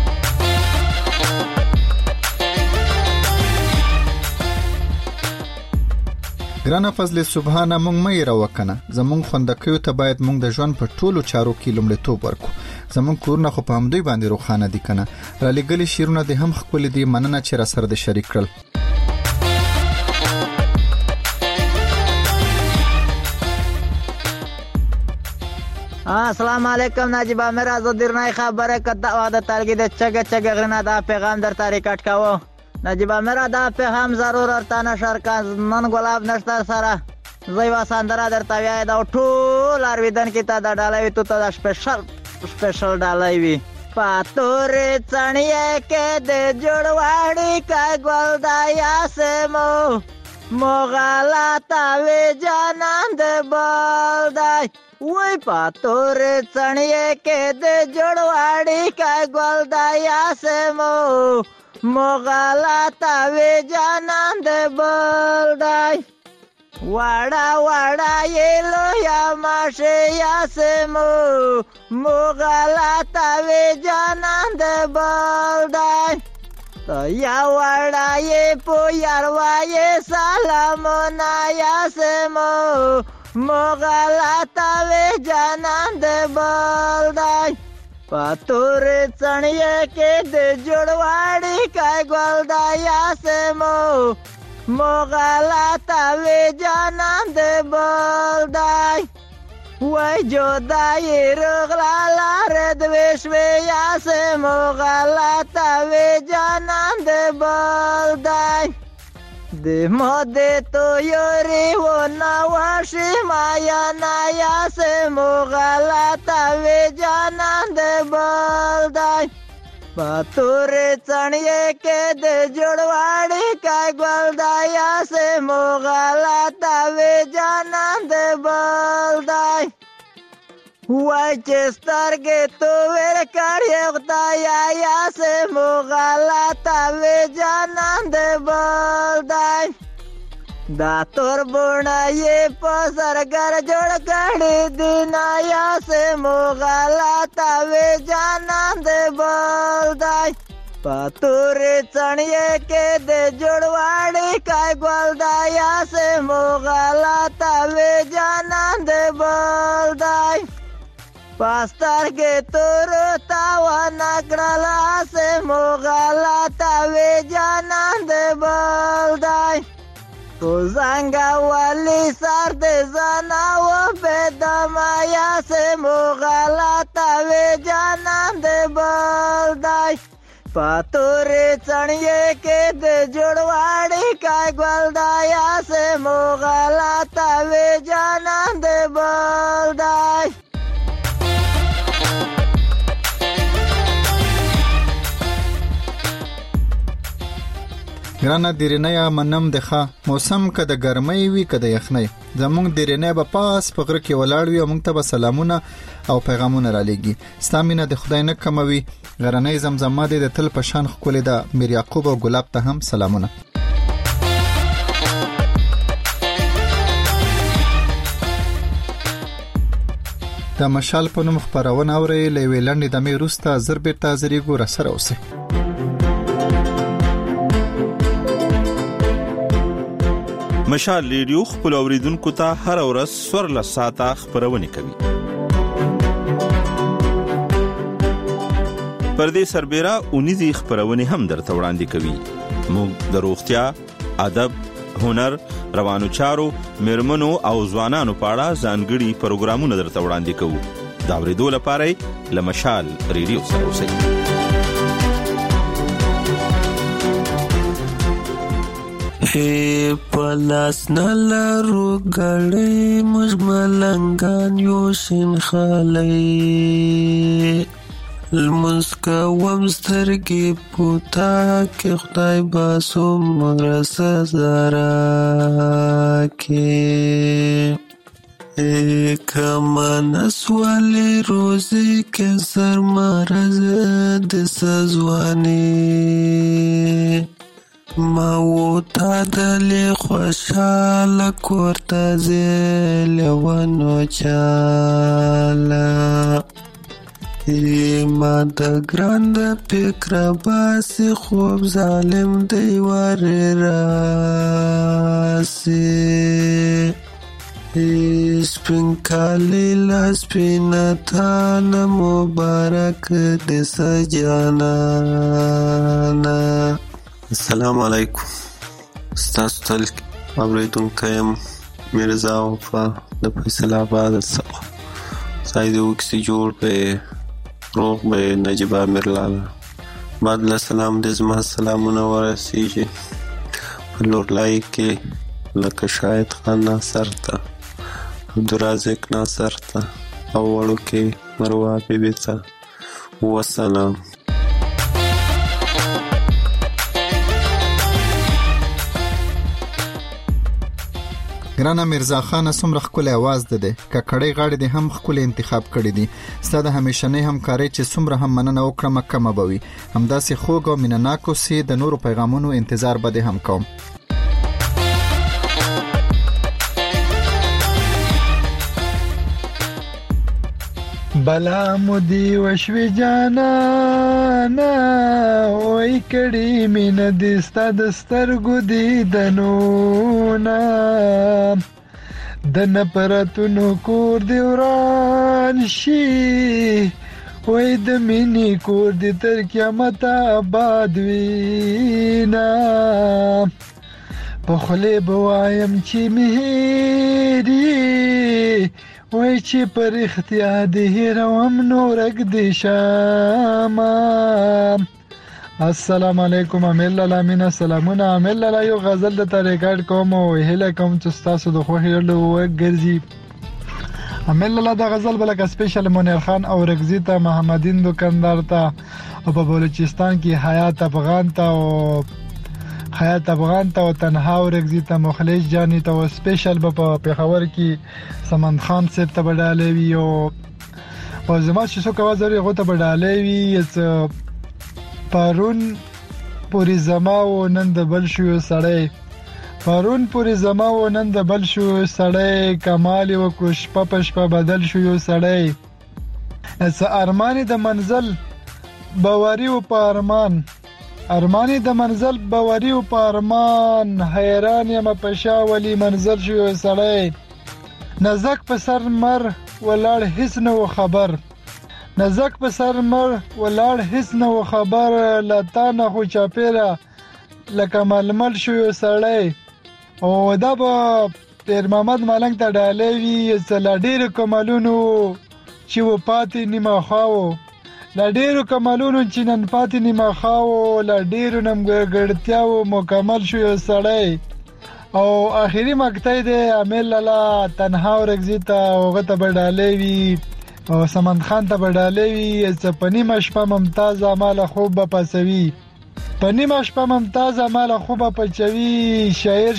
ګرانه فضل سبحانه مونږ مې را وکنه زمونږ خوندکیو ته باید مونږ د ژوند په ټولو چارو کې لومړیتوب ورکو. زمونږ کورونه خو په همدوی باندې روښانه دي کنه. را لګلي شیرونه دي هم خپل دي مننه چې را سره د شریک کړل. السلام علیکم نجیب امیر از درنای خبره کده و د تلګید چګ غرنه دا پیغام در طریقټ کاوه. نجیب امیر دا پیغام ضرور ارتانه شرکان نن ګلاب نشتر سره زه یوه سندره درته وایه دا ټول اورېدونکي ته د ډالۍ تو ته د سپیشل ډالۍ وي. په تورې څڼیې کې د جوړواړي که ګل د یاسمو مغلطه وي جانان د بل دی. وای په تورې څڼیې کې د جوړواړي که ګل د یاسمو مغلطه وي جانان د بل دی. وړه وړه یې لویه ماشې یاسمو مغلطه وي جانان د بل دی. یا وړه یې په یاروایې سلامونه یاسمو مغلطه وي جانان د بل دی. په تورې څڼیې کې د جوړواړي که ګل د یاسمو مغلطه وي جانان د بل دی. وای جدایي رغله لارې دوې شوې یاسمو مغلطه وي جانان د بل دی. د مودې تویوري ونه وشي مایانه یاسمو مغلطه وي جانان د بل دی. په تورې څڼیې کې د جوړواړي که ګل د یاسمو مغلطه وي جانان د بل دی. وای چې سترګې تویر کړې خدایه یاسمو مغلطه وي جانان د بل دی. دا تور بوڼه یې په زرګر جوړ کړې دینه یاسمو مغلطه وي جانان د بل دی. په تورې څڼیې کې د جوړواړي که ګل د یاسمو مغلطه وي جانان د بل دی. په سترګې تورو تاوانه کړله یاسمو مغلطه وي جانان د بل دی. تو زنګولي سر د زناو بېدمه یاسمو مغلطه وي جانان د بل دی. په تورې څڼیې کې د جوړواړي که ګل د یاسمو مغلطه وي جانان د بل دی. ګرانه دیرینه منم دخه موسم که د ګرمۍ وي که د یخنۍ زمونږ دیرینه به پاس په غره کې ولاړ وي او موږ ته به سلامونه او پیغامونه را لېږي. ستا مینه د خدای نه کموي. غرنۍ زمزمه دې د تل په شان ښکلې ده. میر یعقوب او ګلاب ته هم سلامونه. د مشال په نوم خپرونه اورئ. له یوې لنډې دمې وروسته زر بېرته حاضرېږو. راسره اوسئ. مشال ریډیو خپل اوریدونکو ته هر ورځ 14 ساعته خبرونه کوي. پردې سربېره اونیزي خبرونه هم درته وړاندې کوي. موږ د روغتیا، ادب، هنر، روانو چارو، میرمنو او ځوانانو په اړه ځانګړي پروګرامونه درته وړاندې کوو. دا ورېدو لپاره له مشال ریډیو سره اوسئ. پلاس نلارو گڑی مجملنگان یوشن خالی المسکا ومسترگی پوتا که خدای باسو مرسا زارا که کمان اسوالی روزی که سر مرز دسازوانی ما و تا دلی خوشحال کورتا زیل ونو چالا ما دا گران دا پکر باسی خوب ظالم دیواری راسی سپین کالی لسپین تانا مبارک دسا جانانا. السلام علیکم. ستاسو تل اوریدونکی یم میرزا وفا د فیصل آباد څخه. سایده وکسی جوړ به روغ به نجیب امیر لالا بعد له سلام د زما سلامونه ورسیږي په لورلای کې لکه شاهد خان ناصر ته، عبدالرازق ناصر ته او وړوکې مروه بیبي ته وسلام. ګرانه میرزا خان څومره ښکلی اواز ده ککړې غاړې دې هم ښکلی انتخاب کړی دي. ستا د همیشنۍ همکارۍ چې څومره هم مننه وکړم کمه به وي. همداسې خوږ او مینهناک اوسې. د نورو پیغامونو انتظار به دې هم کوم. بلا مودی وشوی جانانا وای کړي مين دې ستا د سترګو دیدنونا د نفرتونو کور دی وران شي وای د مینې کور دی تر قیامت آباد وینا په خله بوایم چې مهری وای چې پر اختیار دی هیروم نورک دی شاما. السلام علیکم امیل الامین. سلامونه امیل الله. یو غزل د ریکارډ کوم او هله کوم چې تاسو د خوښ له وګرځي. امیل الله د غزل بلکې سپیشل منیر خان او رگزی ته، محمدین دکاندار ته، او په بلوچستان کې حیات افغان ته او تنها او رگزی ته، مخلص جانی ته، او سپیشل په پیښور کې سمند خان صاحب ته بداله وی او زما چې څوک وازري غو ته بداله وی. پرون پوری زما و نن د بل شو سړی، پرون پوری زما و نن د بل شو سړی، کمال و کړ شپه په شپه بدل شو یو سړی. اس ارمانی د منزل باوري او په ارمان، ارمانی د منزل باوري او په ارمان، حیران یم په شاولي منزل شو یو سړی. نزک په سر مر ولاړ هیڅ نو خبر، نزک په سر مر ولاړ هیڅ نو خبر، لاتانه خو چاپیره لکه ململ شو یو سړی. او دا به پیر محمد ملنګ ته ډالې وي لا ډېرو کمالونو چې و پاتې نیمه خواو، لا ډېرو کمالونو چې نن پاتې نیمه خواو، لا ډېرو نمګړتیاو مکمل شو یو سړی. او اخیری مقطع دی امیل الله تنها او رگزی ته هغه ته به ډالې وي او سمند خان ته به ډالې وي. پنی مشپه ممتاز مال خوب به پسوي، پنی مشپه ممتاز مال خوب به پچوي. شاعر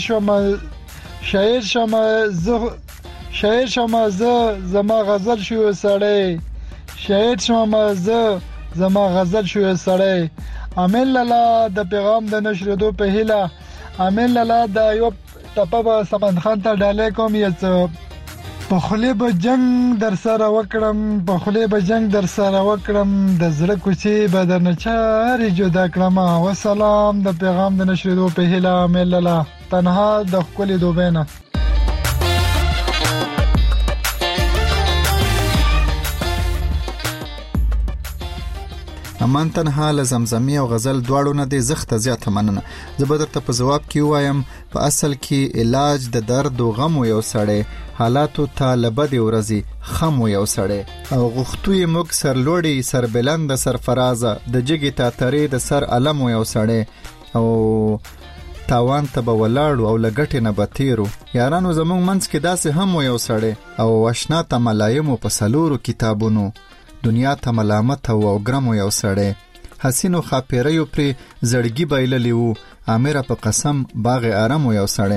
شوم زه زما غزل شو سړی، شاعر شوم زه زما غزل شو سړی. امیل الله د پیغام د نشریدو په هیله، امیل الله د یو ټپه به سمند خان ته ډالې کوم. په خله به جنگ در سره وکړم، په خله به جنگ در سره وکړم، د زړه کوڅې به درنه چارې جدا کړم. وسلام د پیغام د نشریدو په هیله امیل الله تنها د ښکلې دوبۍ نه. امان تنها له زمزمي او غزل دواړو نه د زخته زیاته مننه. زه به درته په جواب کې وایم په اصل کې علاج د درد او غم یو سړی، حالاتو طالبه دی ورزي خم یو سړی. او غختوی موږ سر لوړی سر بلند سر فرازه د جګی تاتری د سر علم یو سړی. او تاوان ته به ولاړو او لګټې نه بتیرو یارانو زمونږ منځ کې داسې هم یو سړی. او آشنا ته ملایمو په سلورو کتابونو، دنیا ته ملامت او ګرم یو سړی. حسینو خاپیریو پر زړګي بایللی وو، امیر په قسم باغ آرام یو سړی.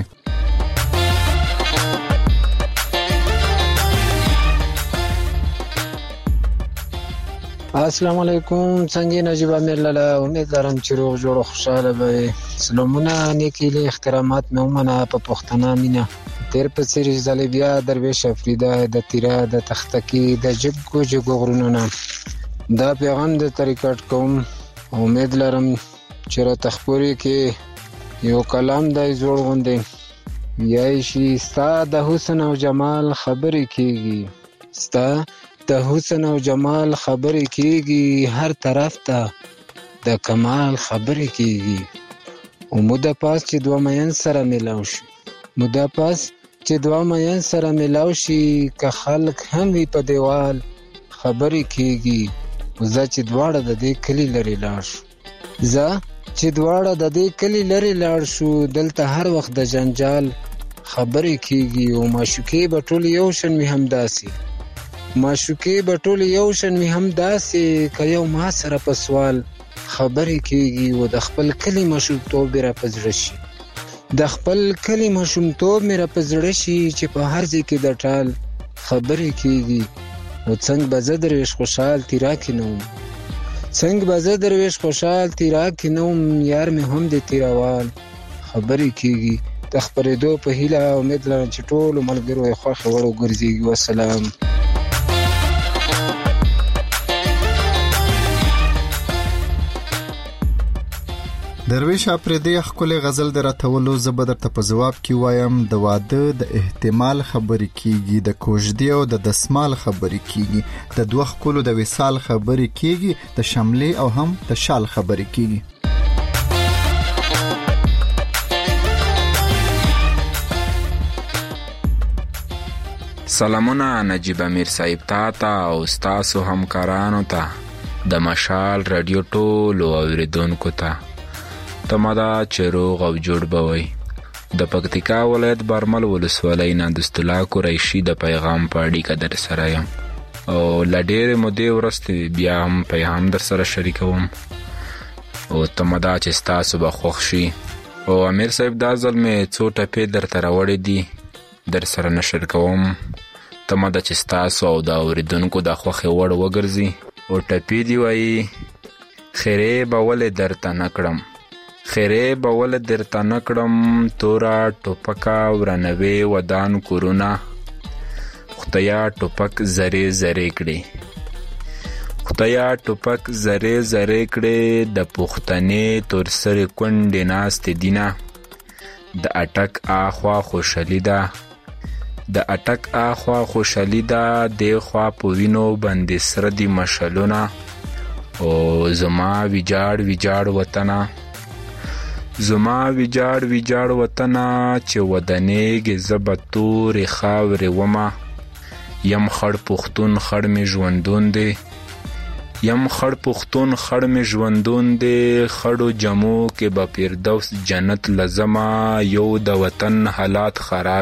السلام علیکم. څنګه نجیب امیر لاله، امیدوارم چې روغ جوړ خوشاله به. سلامونه نیکی له احترامات مې ومنه په پښتنه مینه. تیر په سری زله بیا درویش افریدا د تیرا د تختکی د جګو جګو غرونو نه دا پیغام د طریقټ کوم. امید لرم چې را تخپوري کې یو کلام دای جوړ غوندې یای شي. ستا د حسن او جمال خبرې کیږي، ستا د حسن او جمال خبرې کیږي، هر طرف ته د کمال خبرې کیږي. او موده پاس چې دوه مین سره ملاو شي، موده پاس چې دوه مین سره ملاو شي، که خلک هم وي په دیوال خبرې کیږي. زه چې دواړه د دې کلی لري لاړ شو، زه چې دواړه د دې کلی لري لاړ شو، دلته هر وخت د جنجال خبرې کیږي او معشوقې به ټول یو شان وي همداسې که یو ما سره په سوال خبرې کیږي او د خپل کلي ماشومتوب را په زړه شي چې په هر ځای کې د ټال خبرې کیږي او څنګه به زه درویش خوشحال تیرا کې نوم یار مې هم د تیراوال خبرې کیږي د خپرېدو په هیله امید لرم چې ټولو ملګرو یې خوښې وړ وګرځېږي. والسلام. درویش اپریدي ښکلې غزل د راتولو زه به درته په ځواب کې وایم د واده د احتمال خبرې کیږي، د کوژدې او د دسمال خبرې کیږي، د دوه ښکلو د وصال خبرې کیږي، د شملې او هم د شال خبرې کیږي. سلامونه نجیب امیر صاحب ته او ستاسو همکارانو ته د مشال رادیو ټولو اوریدونکو ته تمدا چې روغ او جوړ بوي. د پکتیکا ولایت برمل ولسوالۍ نه د استلا قریشي د پیغام پاړی قدر سره یم او لډېر مودې ورسته بیا هم پیغام در سره شریکوم او تمدا چې ستاسو به خوښ شي. او امیر صاحب دا ځل مې څو ټپې درته راوړې دي در سره نشر کوم. تمدا چې ستاسو او د اوریدونکو د خوښې وړ وګرځي. او ټپې دی وایي خیرې به ولې درته نکړم تورا ټوپکا ورنوي ودان کورونه خدایا ټوپک زری کړي د پښتنې تور سره کونډې ناست دینه د اټک اخوا خوشالي ده د خوا په وینو باندې سره دي مشلونه او زما ویجاړ وطنه چې ودانېږي زه به تورې خاورې ومه یم خړ پښتون خړ مې ژوندون دی خړو جمو کې به فردوس جنت لزما یو د وطن حالات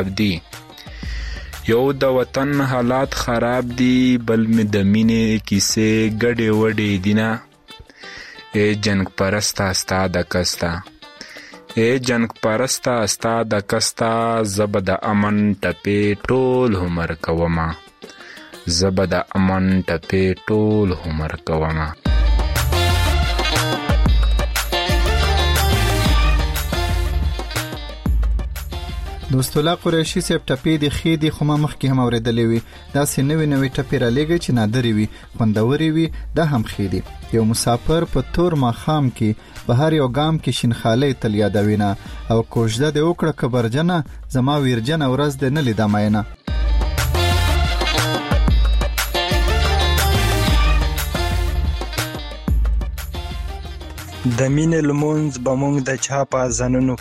خراب دي بل مې د مینې کیسې ګډې وډې دینه ای جنگ پرسته ستا د کستا زبه د امن ټپې ټول عمر کومه. دوستولا قریشي صاحب ټپې د خېدي خو ما مخکې هم اورېدلې وي. داسې نوې ټپې را لېږي چې نادرې وي خوندورې وي دا هم خېدي. یو مسافر په تور ماښام کې په هر یو ګام کې شینخالۍ تل یادوینه او کوژده دې وکړه کبرجنه زما ویرجنه ورځ دې نه لیده مینه. د مینې لمونځ به مونږ د چا په اذانونو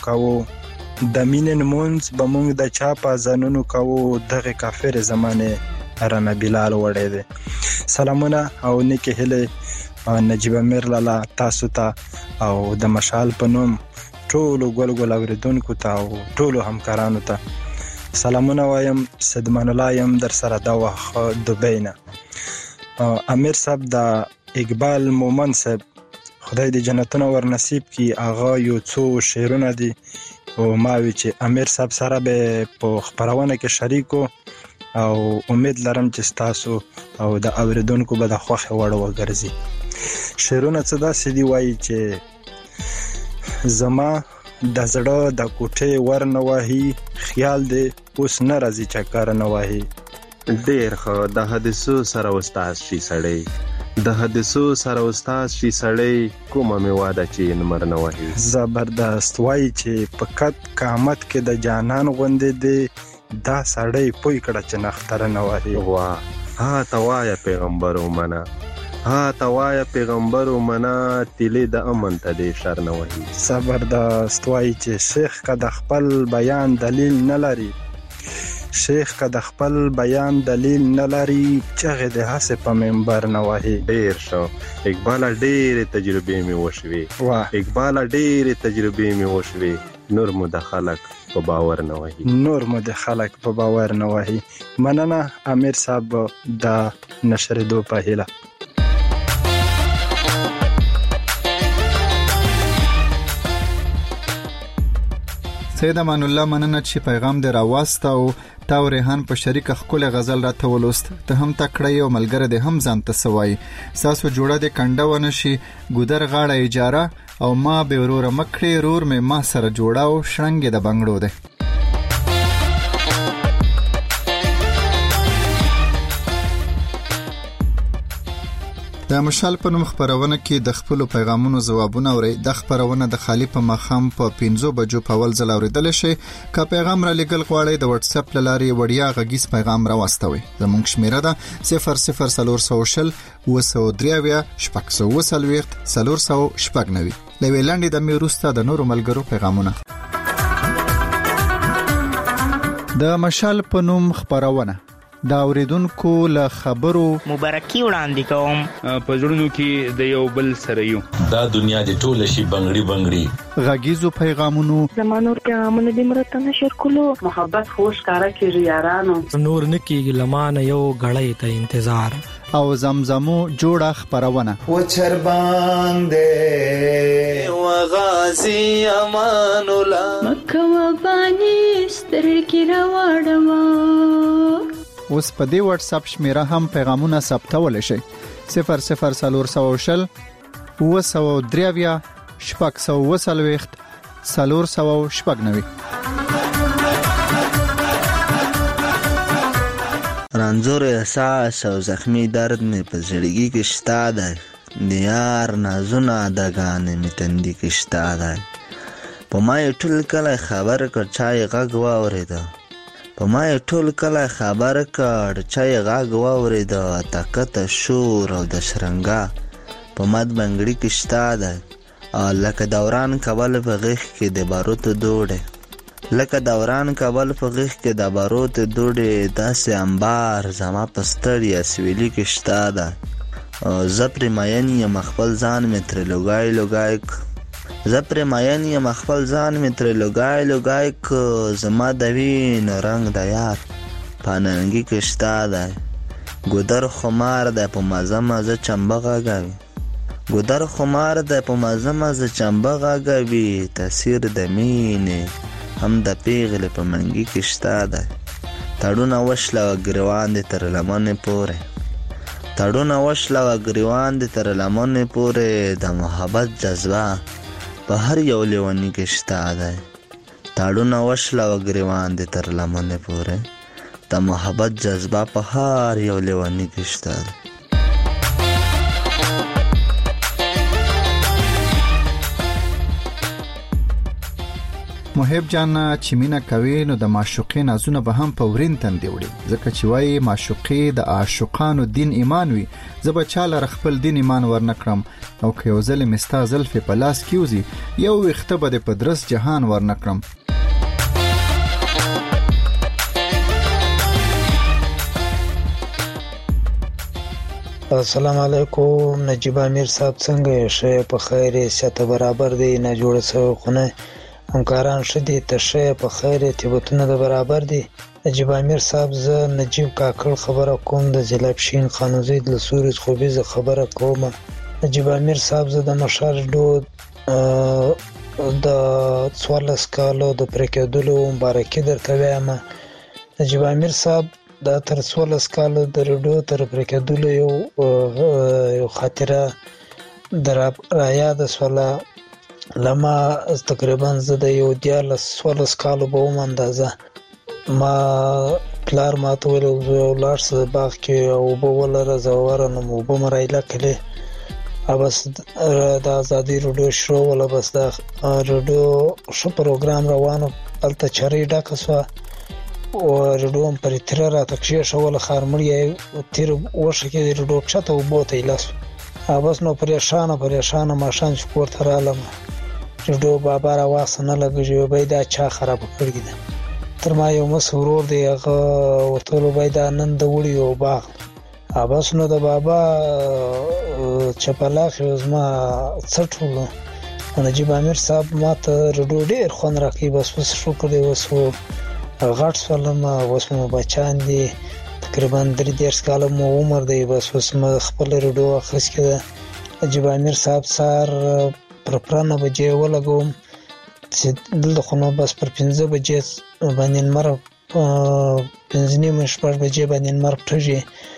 کوو دغه کافر زمانه رانه بلال وړې ده. سلامونه او نیکه هله نجیب امیر لالا تاسو ته او د مشال په نوم ټولو ګل اوریدونکو ته او ټولو همکارانو ته سلامونه وایم. صدمان الله یم در سره دا وخت دبی نه. امیر صاحب د اقبال مومن صاحب خدای دې جنتونه ور نصیب کی آغا یو څو شعرونه دي او ما وی چې امیر صاحب سره به په خبرونه کې شریکو او امید لرم چې تاسو او د اوریدونکو به د خوښ وړ وګرځي. شعرونه څه داسې دی وایي چې زما د زړه د کوټې ور نه وهي خیال دې اوس نه راځي چکر نه وهي ډېر ښه د حدیثو سره استاد شي سړی کومه مې واده چې نمر نه وهي. زبردست وایي چې په قد قامت کې د جانان غوندې دی دا سړی پوی کړه چې نختر نه وهي. واه ها توایا پیغمبر ومنه تیلې د امن ته دې شر نه وهي. زبردست وایي چې شیخ که د خپل بیان دلیل نه لري شیخ که د خپل بیان دلیل نه لري چغې د هسې په منبر نه وهي. ډیر شو اقبال، ډېرې تجربې مې وشوې. اقبال ډېرې تجربې مې وشوې. نور مو د خلک په باور نه وهي. نور مو د خلک په باور نه وهي. مننه امیر صاحب د نشریدو په هیله. سید امان الله مننه چې پیغام دې راوست او تا او ریحان په شریکه خپل غزل راته ولوست. ته هم تکړه او ملګری دې هم ځان ته سوای. ساسو جوړه دې کنده ونشي ګودر غاړه اجاره او ما به ورور مکړې رور مې ما سره جوړاو شرنګ د بنگړو ده. د مشال په نوم خبرونه کې د خپل پیغامونو ځوابونه اوري. د خبرونه د خالی په مخام په 5 بجو په ول ځل اوریدل شي. کا پیغام را لګل غواړي د واتس اپ لاري وړیا غږیز پیغام را واستوي. زموږ شمیره ده 003 وسودریاویا شپږ وسلويخت 490. لوي لاندې د میروستا د نورو ملګرو پیغامونه. د مشال په نوم خبرونه دا اوریدونکو له خبرو مبارکي وړاندې کوم. په ژوندونو کې د یو بل سره یو دا دنیا د ټول شي بنگړي بنگړي غږیزو پیغامونو زمانور پیغامونه د مرته نشر کولو محبت خوش کارا کیږي یارانو نور نکیږي لمانه یو غړې ته انتظار او زمزمو جوړه خبرونه و چرباندې و غازی امان الله مکه و بانی سترګې راوړم. اوس په دې واتس اپ شمیره هم پیغامونه ثبتول شي 003 وسودریاویا شپږ وسلويخت 490. رنځور احساس او زخمی درد می په زړګي کې شتا ده. د یار نازونه دګانې می تندې کې شتا ده. په ما ټول کله خبر کړ چای غږ واورېده. په ما ټول کله خبر کړ چای غږ واورېده. طاقت شور او د شرنګا په مد بنگړي کې شتا ده. لکه دوران کول په غیخ کې د باروت دوړې. لکه دوران کول په غیخ کې د باروت دوړې. داسې انبار زما پستړی اسویلی کې شتا ده. زپر ماینی مخبل ځان متر لوګای لوګای زپر ماینی مخبل ځان متر لوګای لوګای زما د وین رنگ د یار پاننګي کې شتا ده. ګودر خمار ده په مزه مزه چمبغه غوي. ګودر خمار ده په مزه مزه چمبغه غوي. تاثیر د مینې هم د پیغله په منګي کې شتا ده. تړونه وشله ګریوان دي تر لمنې پورې. تړونه وشله ګریوان دي تر لمنې پورې. د محبت جذبه په هر یو لیونی کې شتا ده. تړونه وشله ګریوان دي تر لمنې پورې. د محبت جذبه په هر یو لیونی کې شتا ده. محب جان چې مینا کوي نو د معشوقې نازونه به هم په ورین تندې وړي. ځکه چې وایي معشوقې د عاشقانو دین ایمان وي. زه به چاله خپل دین ایمان ورنکړم او که یو ځل مستا زلفې په لاس کیوزي یو وخته به په درس جهان ورنکړم. السلام علیکم نجیب امیر صاحب څنګه یې؟ ښه په خیر یې؟ ساته برابر دی نه جوړه سوی خونه همکاران ښه دي ته ښه په خیر یې؟ تیبتونه د برابر دي. نجیب امیر صاحب زه نجیب کاکړ خبره کوم د جلبشین خانوزی د سورج خوبي زه خبره کوم. نجیب امیر صاحب زه د مشال ډود د 14 کالو د پرکېدلو مبارکي درته وایم. نجیب امیر صاحب دا تر 14 کالو د رډو تر پرکېدلو یو خاطره در را یاد سوله. لما تقریبا زه د یو 14 کالو به وم اندازه. ما پلار ما ته ویل ولاړ شه باغ کې اوبه ولره زه ورنم اوبه مې رایله کړې. بس د ازادي رډو شروع وله. بس د رډو ښه پروګرام روانو. هلته چرۍ ډکه سوه او رډو هم پرې تیره راته کښېښوله. خارمړی یې تیر وښه کې د رډو کښته اوبو ته ایله سو. بس نو پریشانه ماښام چې کور ته رالم رډو بابا راواسه نه لګېږي. ویل دا چا خرابه کړې ده. تر ما یو مسورور دی هغه ورته باید نن د وړي او باغ بس نو د بابا چپلاخ زما څټولو نجیب امیر صاحب ما ته رډو ډیر خون راکې بس شکر دی وسو غټ سلام وسمو بچان دي تقریبا 3 کال مو عمر دی بس وسم خپل رډو اخرس کې نجیب امیر صاحب سار پر پرانه بجې ولګوم چې دلته خو نو بس پر 15 بجې باندې مر 15 مشپړ بجې باندې مر ټږي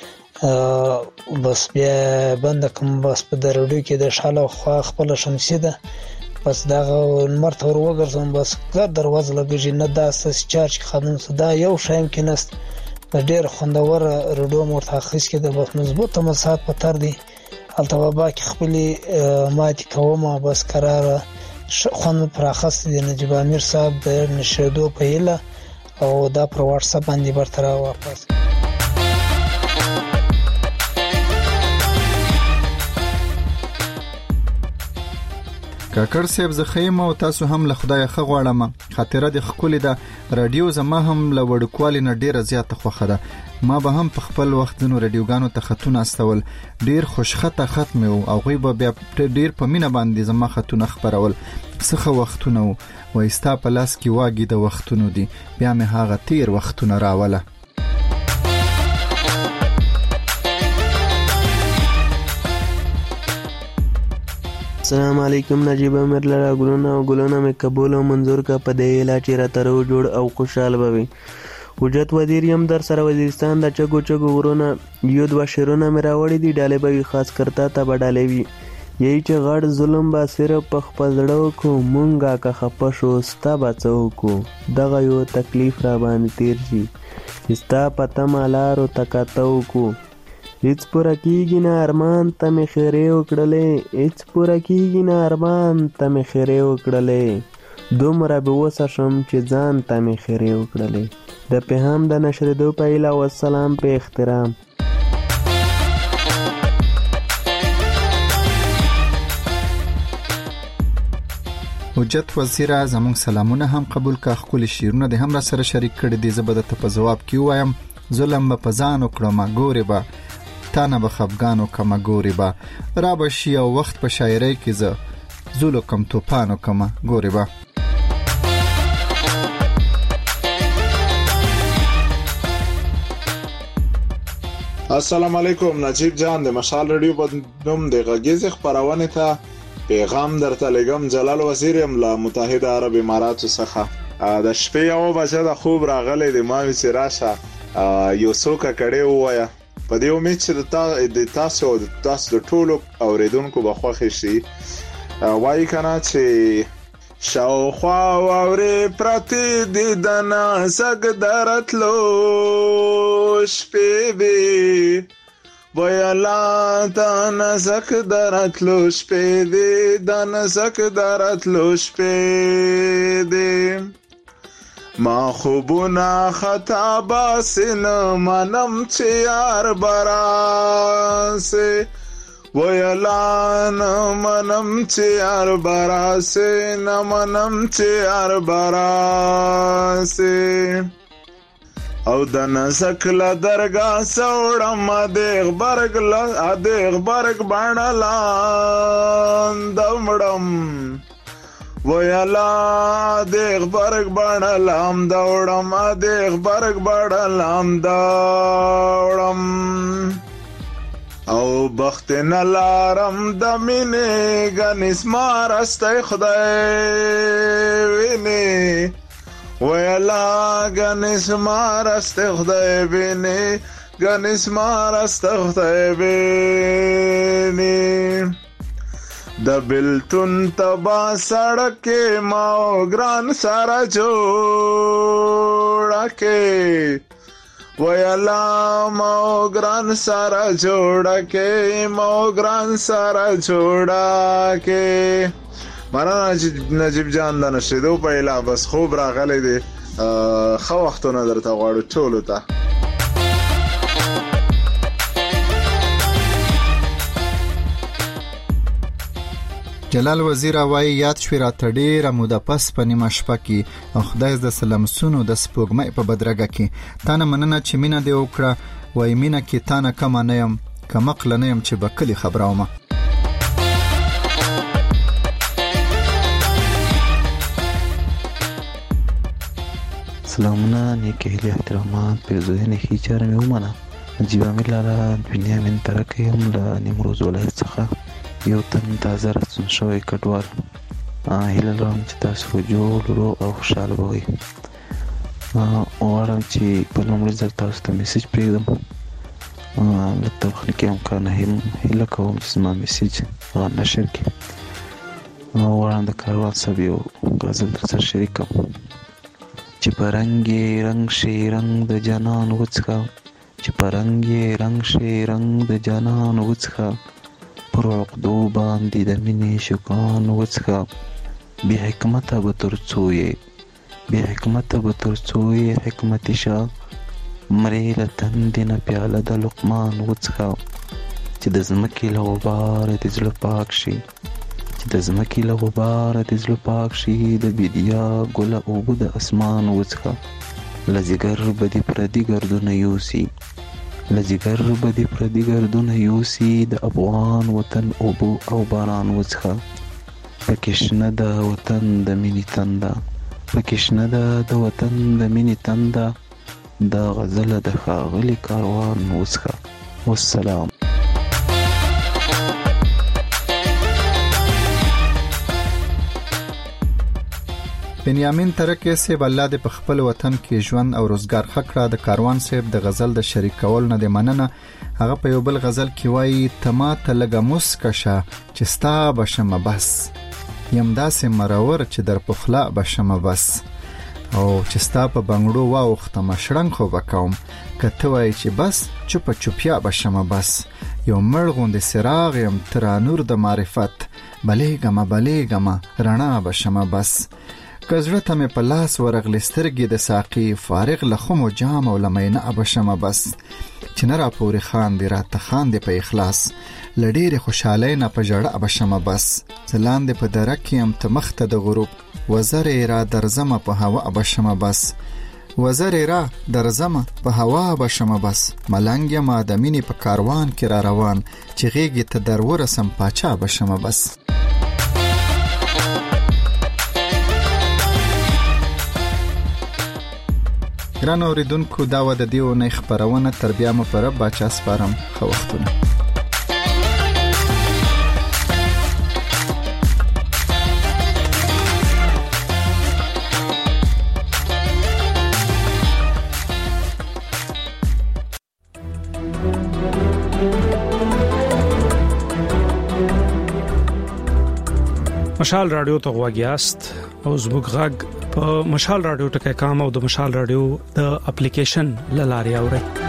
بس بیا بند کوم بس په درډو کې د شاله خو خپل شمسي ده بس دا مرته ور وګرځم بس ګر دروازه لګیږي نه داسې چارج خدمت صدا یو شایم کې نست ډېر خوندور رډو مرتخص کې د بس مضبوطه مساحت پتر دی البته بابا کې خپل ماتي کومه بس قرار خوند پراخص دی نجیب امیر صاحب د نشدو په اله او دا پر واتس اپ باندې برتره واپس کاکړ صاحب زه خیم او تاسو هم له خدای ښه غواړم خاطره د خپل د رادیو زما هم له وړکوالي نه ډیره زیاته خوخه ده ما به هم په خپل وخت زنو رادیوګانو ته خطونه استول ډیر خوشخطه ختم او غوی به بیا ډیر په مینه باندې زما خطونه خبرول څخه وختونه و استا په لاس کې واګي د وختونو دي بیا مې هغه تیر وختونه راوله السلام علیکم نجیب امیر لرا ګلونه او ګلونه مې قبول او منظور کا په دې علاج را ترو جوړ او خوشاله بوي حجت وزیر یم در سره وزیرستان د چګو چګو ورونه یو دوا شیرونه مې راوړې دي ډالې به خاص کرتا ته بډالې وي یی چې غړ ظلم با صرف په خپل ډړو کو مونږه کا خپشو ستا بچو کو دغه یو تکلیف را باندې تیر شي ستا پته مالارو تکاتو کو هیڅ پورا کیږي نه ارمان ته مې خیره وکړلې هیڅ پورا کیږي نه ارمان ته مې خیره وکړلې دومره به وسه شم چې ځان ته مې خیره وکړلې د پیغام د نشریدو پهله والسلام په احترام حجت وزیر زمون سلامونه هم قبول کا خپل شیرونه د هم را سره شریک کړي دي زبده ته په جواب کې وایم ظلم په ځان وکړم ګوري با تانه به خفګانو کما ګوري با را بشي او وخت په شاعرۍ کې زه زولو کم توپانو کما ګوري با السلام علیکم نجیب جان د مشال رادیو بدنوم د غږیز خبرونه ته پیغام درته لګم جلال وزیر یم له متحده عرب اماراتو څخه د شپې یو بجه د خوب راغلی د ما وی راشه یو څوک کړي وایا په دې امید چې د تاسو د ټولو اوریدونکو بخوخه شي وای کنه چې شاوخوا ووري پرتی د دنا سګ درتلو شپې وی ویلا دنا سګ درتلو شپې وی دنا سګ درتلو شپې دی ما خوبونا خطا باسن منم چې یار براسه ویلان منم چې یار براسه نه منم چې یار براسه او د نسکل درگا سوړم دغ برګ باندې دمړم ویلا دغ برګ باندې دوړم دغ برګ باندې دوړم او بخت نلارم د مینې غنس مارسته خدای ویني ویلا غنس مارسته خدای ویني غنس مارسته خدای ویني د بلتون تبا سړک ما ګران سارا جوړکه ویلا ما ګران سارا جوړکه ما ګران سارا جوړکه مولانا نجیب جان د نشریدو پهلا بس خوب راغلی دی خو وختونه درته غواړو ټولو ته جلال وزیر وایي یاد شوې راته ډېره موده پس په نیمه شپه کې او خدای د سلمسونو د سپوږمۍ په بدرګه کې تا نه مننه چې مینه دې وکړه. وایي مینه کې تا نه کمه نه یم، کمقله نه یم چې به کلي خبره ومه. سلامونه، نیکې هیلې، احترامات، پیرزوینې ښې چاره مې ومنه. نجیب امیر لاله بنیامین ترکی هم له نیمروز ولایت څخه یو تن تازه راستون شوی کډوال. هیله لرم چې تاسو جوړ روغ او خوشحاله به وئ. غواړم چې په لومړي ځل تاسو ته میسیج پرېږدم. له تخنیکي امکانه هیله کوم چې زما میسیج هغه نشر کړي. غواړم د کاروان صاحب یو غزل درسره شریک کړم چې په رنګ یې رنګ شي رنګ د جانان وڅښه، چې په رنګ یې رنګ شي رنګ د جانان وڅښه، پر عقدو باندې د مینې شکان وڅښه. بې حکمته به تر څو یې بې حکمته به تر څو یې حکمتي شه، مرې له تندې نه پیاله د لقمان وڅښه، چې د ځمکې له غباره دې زړه پاک شي، چې د ځمکې له غباره دې زړه پاک شي، د بیدیا ګله اوبه د اسمان وڅښه. له ځیګر به دې پردي ګردونه یوسي، له ځیګر به دې پردي ګردونه یوسي، د افغان وطن اوبه او باران وڅښه. پکې شنه د وطن د مینې تنده، پکې شنه د وطن د مینې تنده، دا غزله د ښاغلي کاروان وڅښه. والسلام. بنیامین ترکی صاحب الله دې په خپل وطن کې ژوند او روزګار ښه کړه. د کاروان صاحب د غزل د شریک کول نه دې مننه. هغه په یو بل غزل کې وایي ته ماته لږه مسکه شه چې ستا به شمه بس، یم داسې مرور چې در پخلا به شمه بس، او چې ستا په بنګړو واوښتمه شړنګ خو به کوم، که ته وایې چې بس چوپه چوپیا به شمه بس، یو مړ غوندې څراغ یم ته را نور د معرفت، بلیږمه بلیږمه رڼا به شمه بس. که زړه ته مې په لاس ورغلې سترګې د ساقي، فارغ له خمو جام او له مینه به شمه بس، چې نه را پورې خاندې راته خاندې په اخلاص، له ډېرې خوشحالۍ نه په ژړا به شمه بس، زه لاندې په دره کې یم ته مخ ته د غروب، وزرې را درځمه په هوا به شمه بس، وزرې را درځمه په هوا به شمه بس، ملنګ یم د مینې په کاروان کې را روان، چې غېږې ته در ورسم پاچا به شمه بس. ګران اوریدونکو، دا و د دې اونۍ خپرونه. تر بیا مو په رب باچا سپارم. ښه وختونه. مشال رادیو ته غواګیاست او زموږ غږ په مشال رادیو ټکی کام او د مشال رادیو د اپلیکیشن لاري اورئ.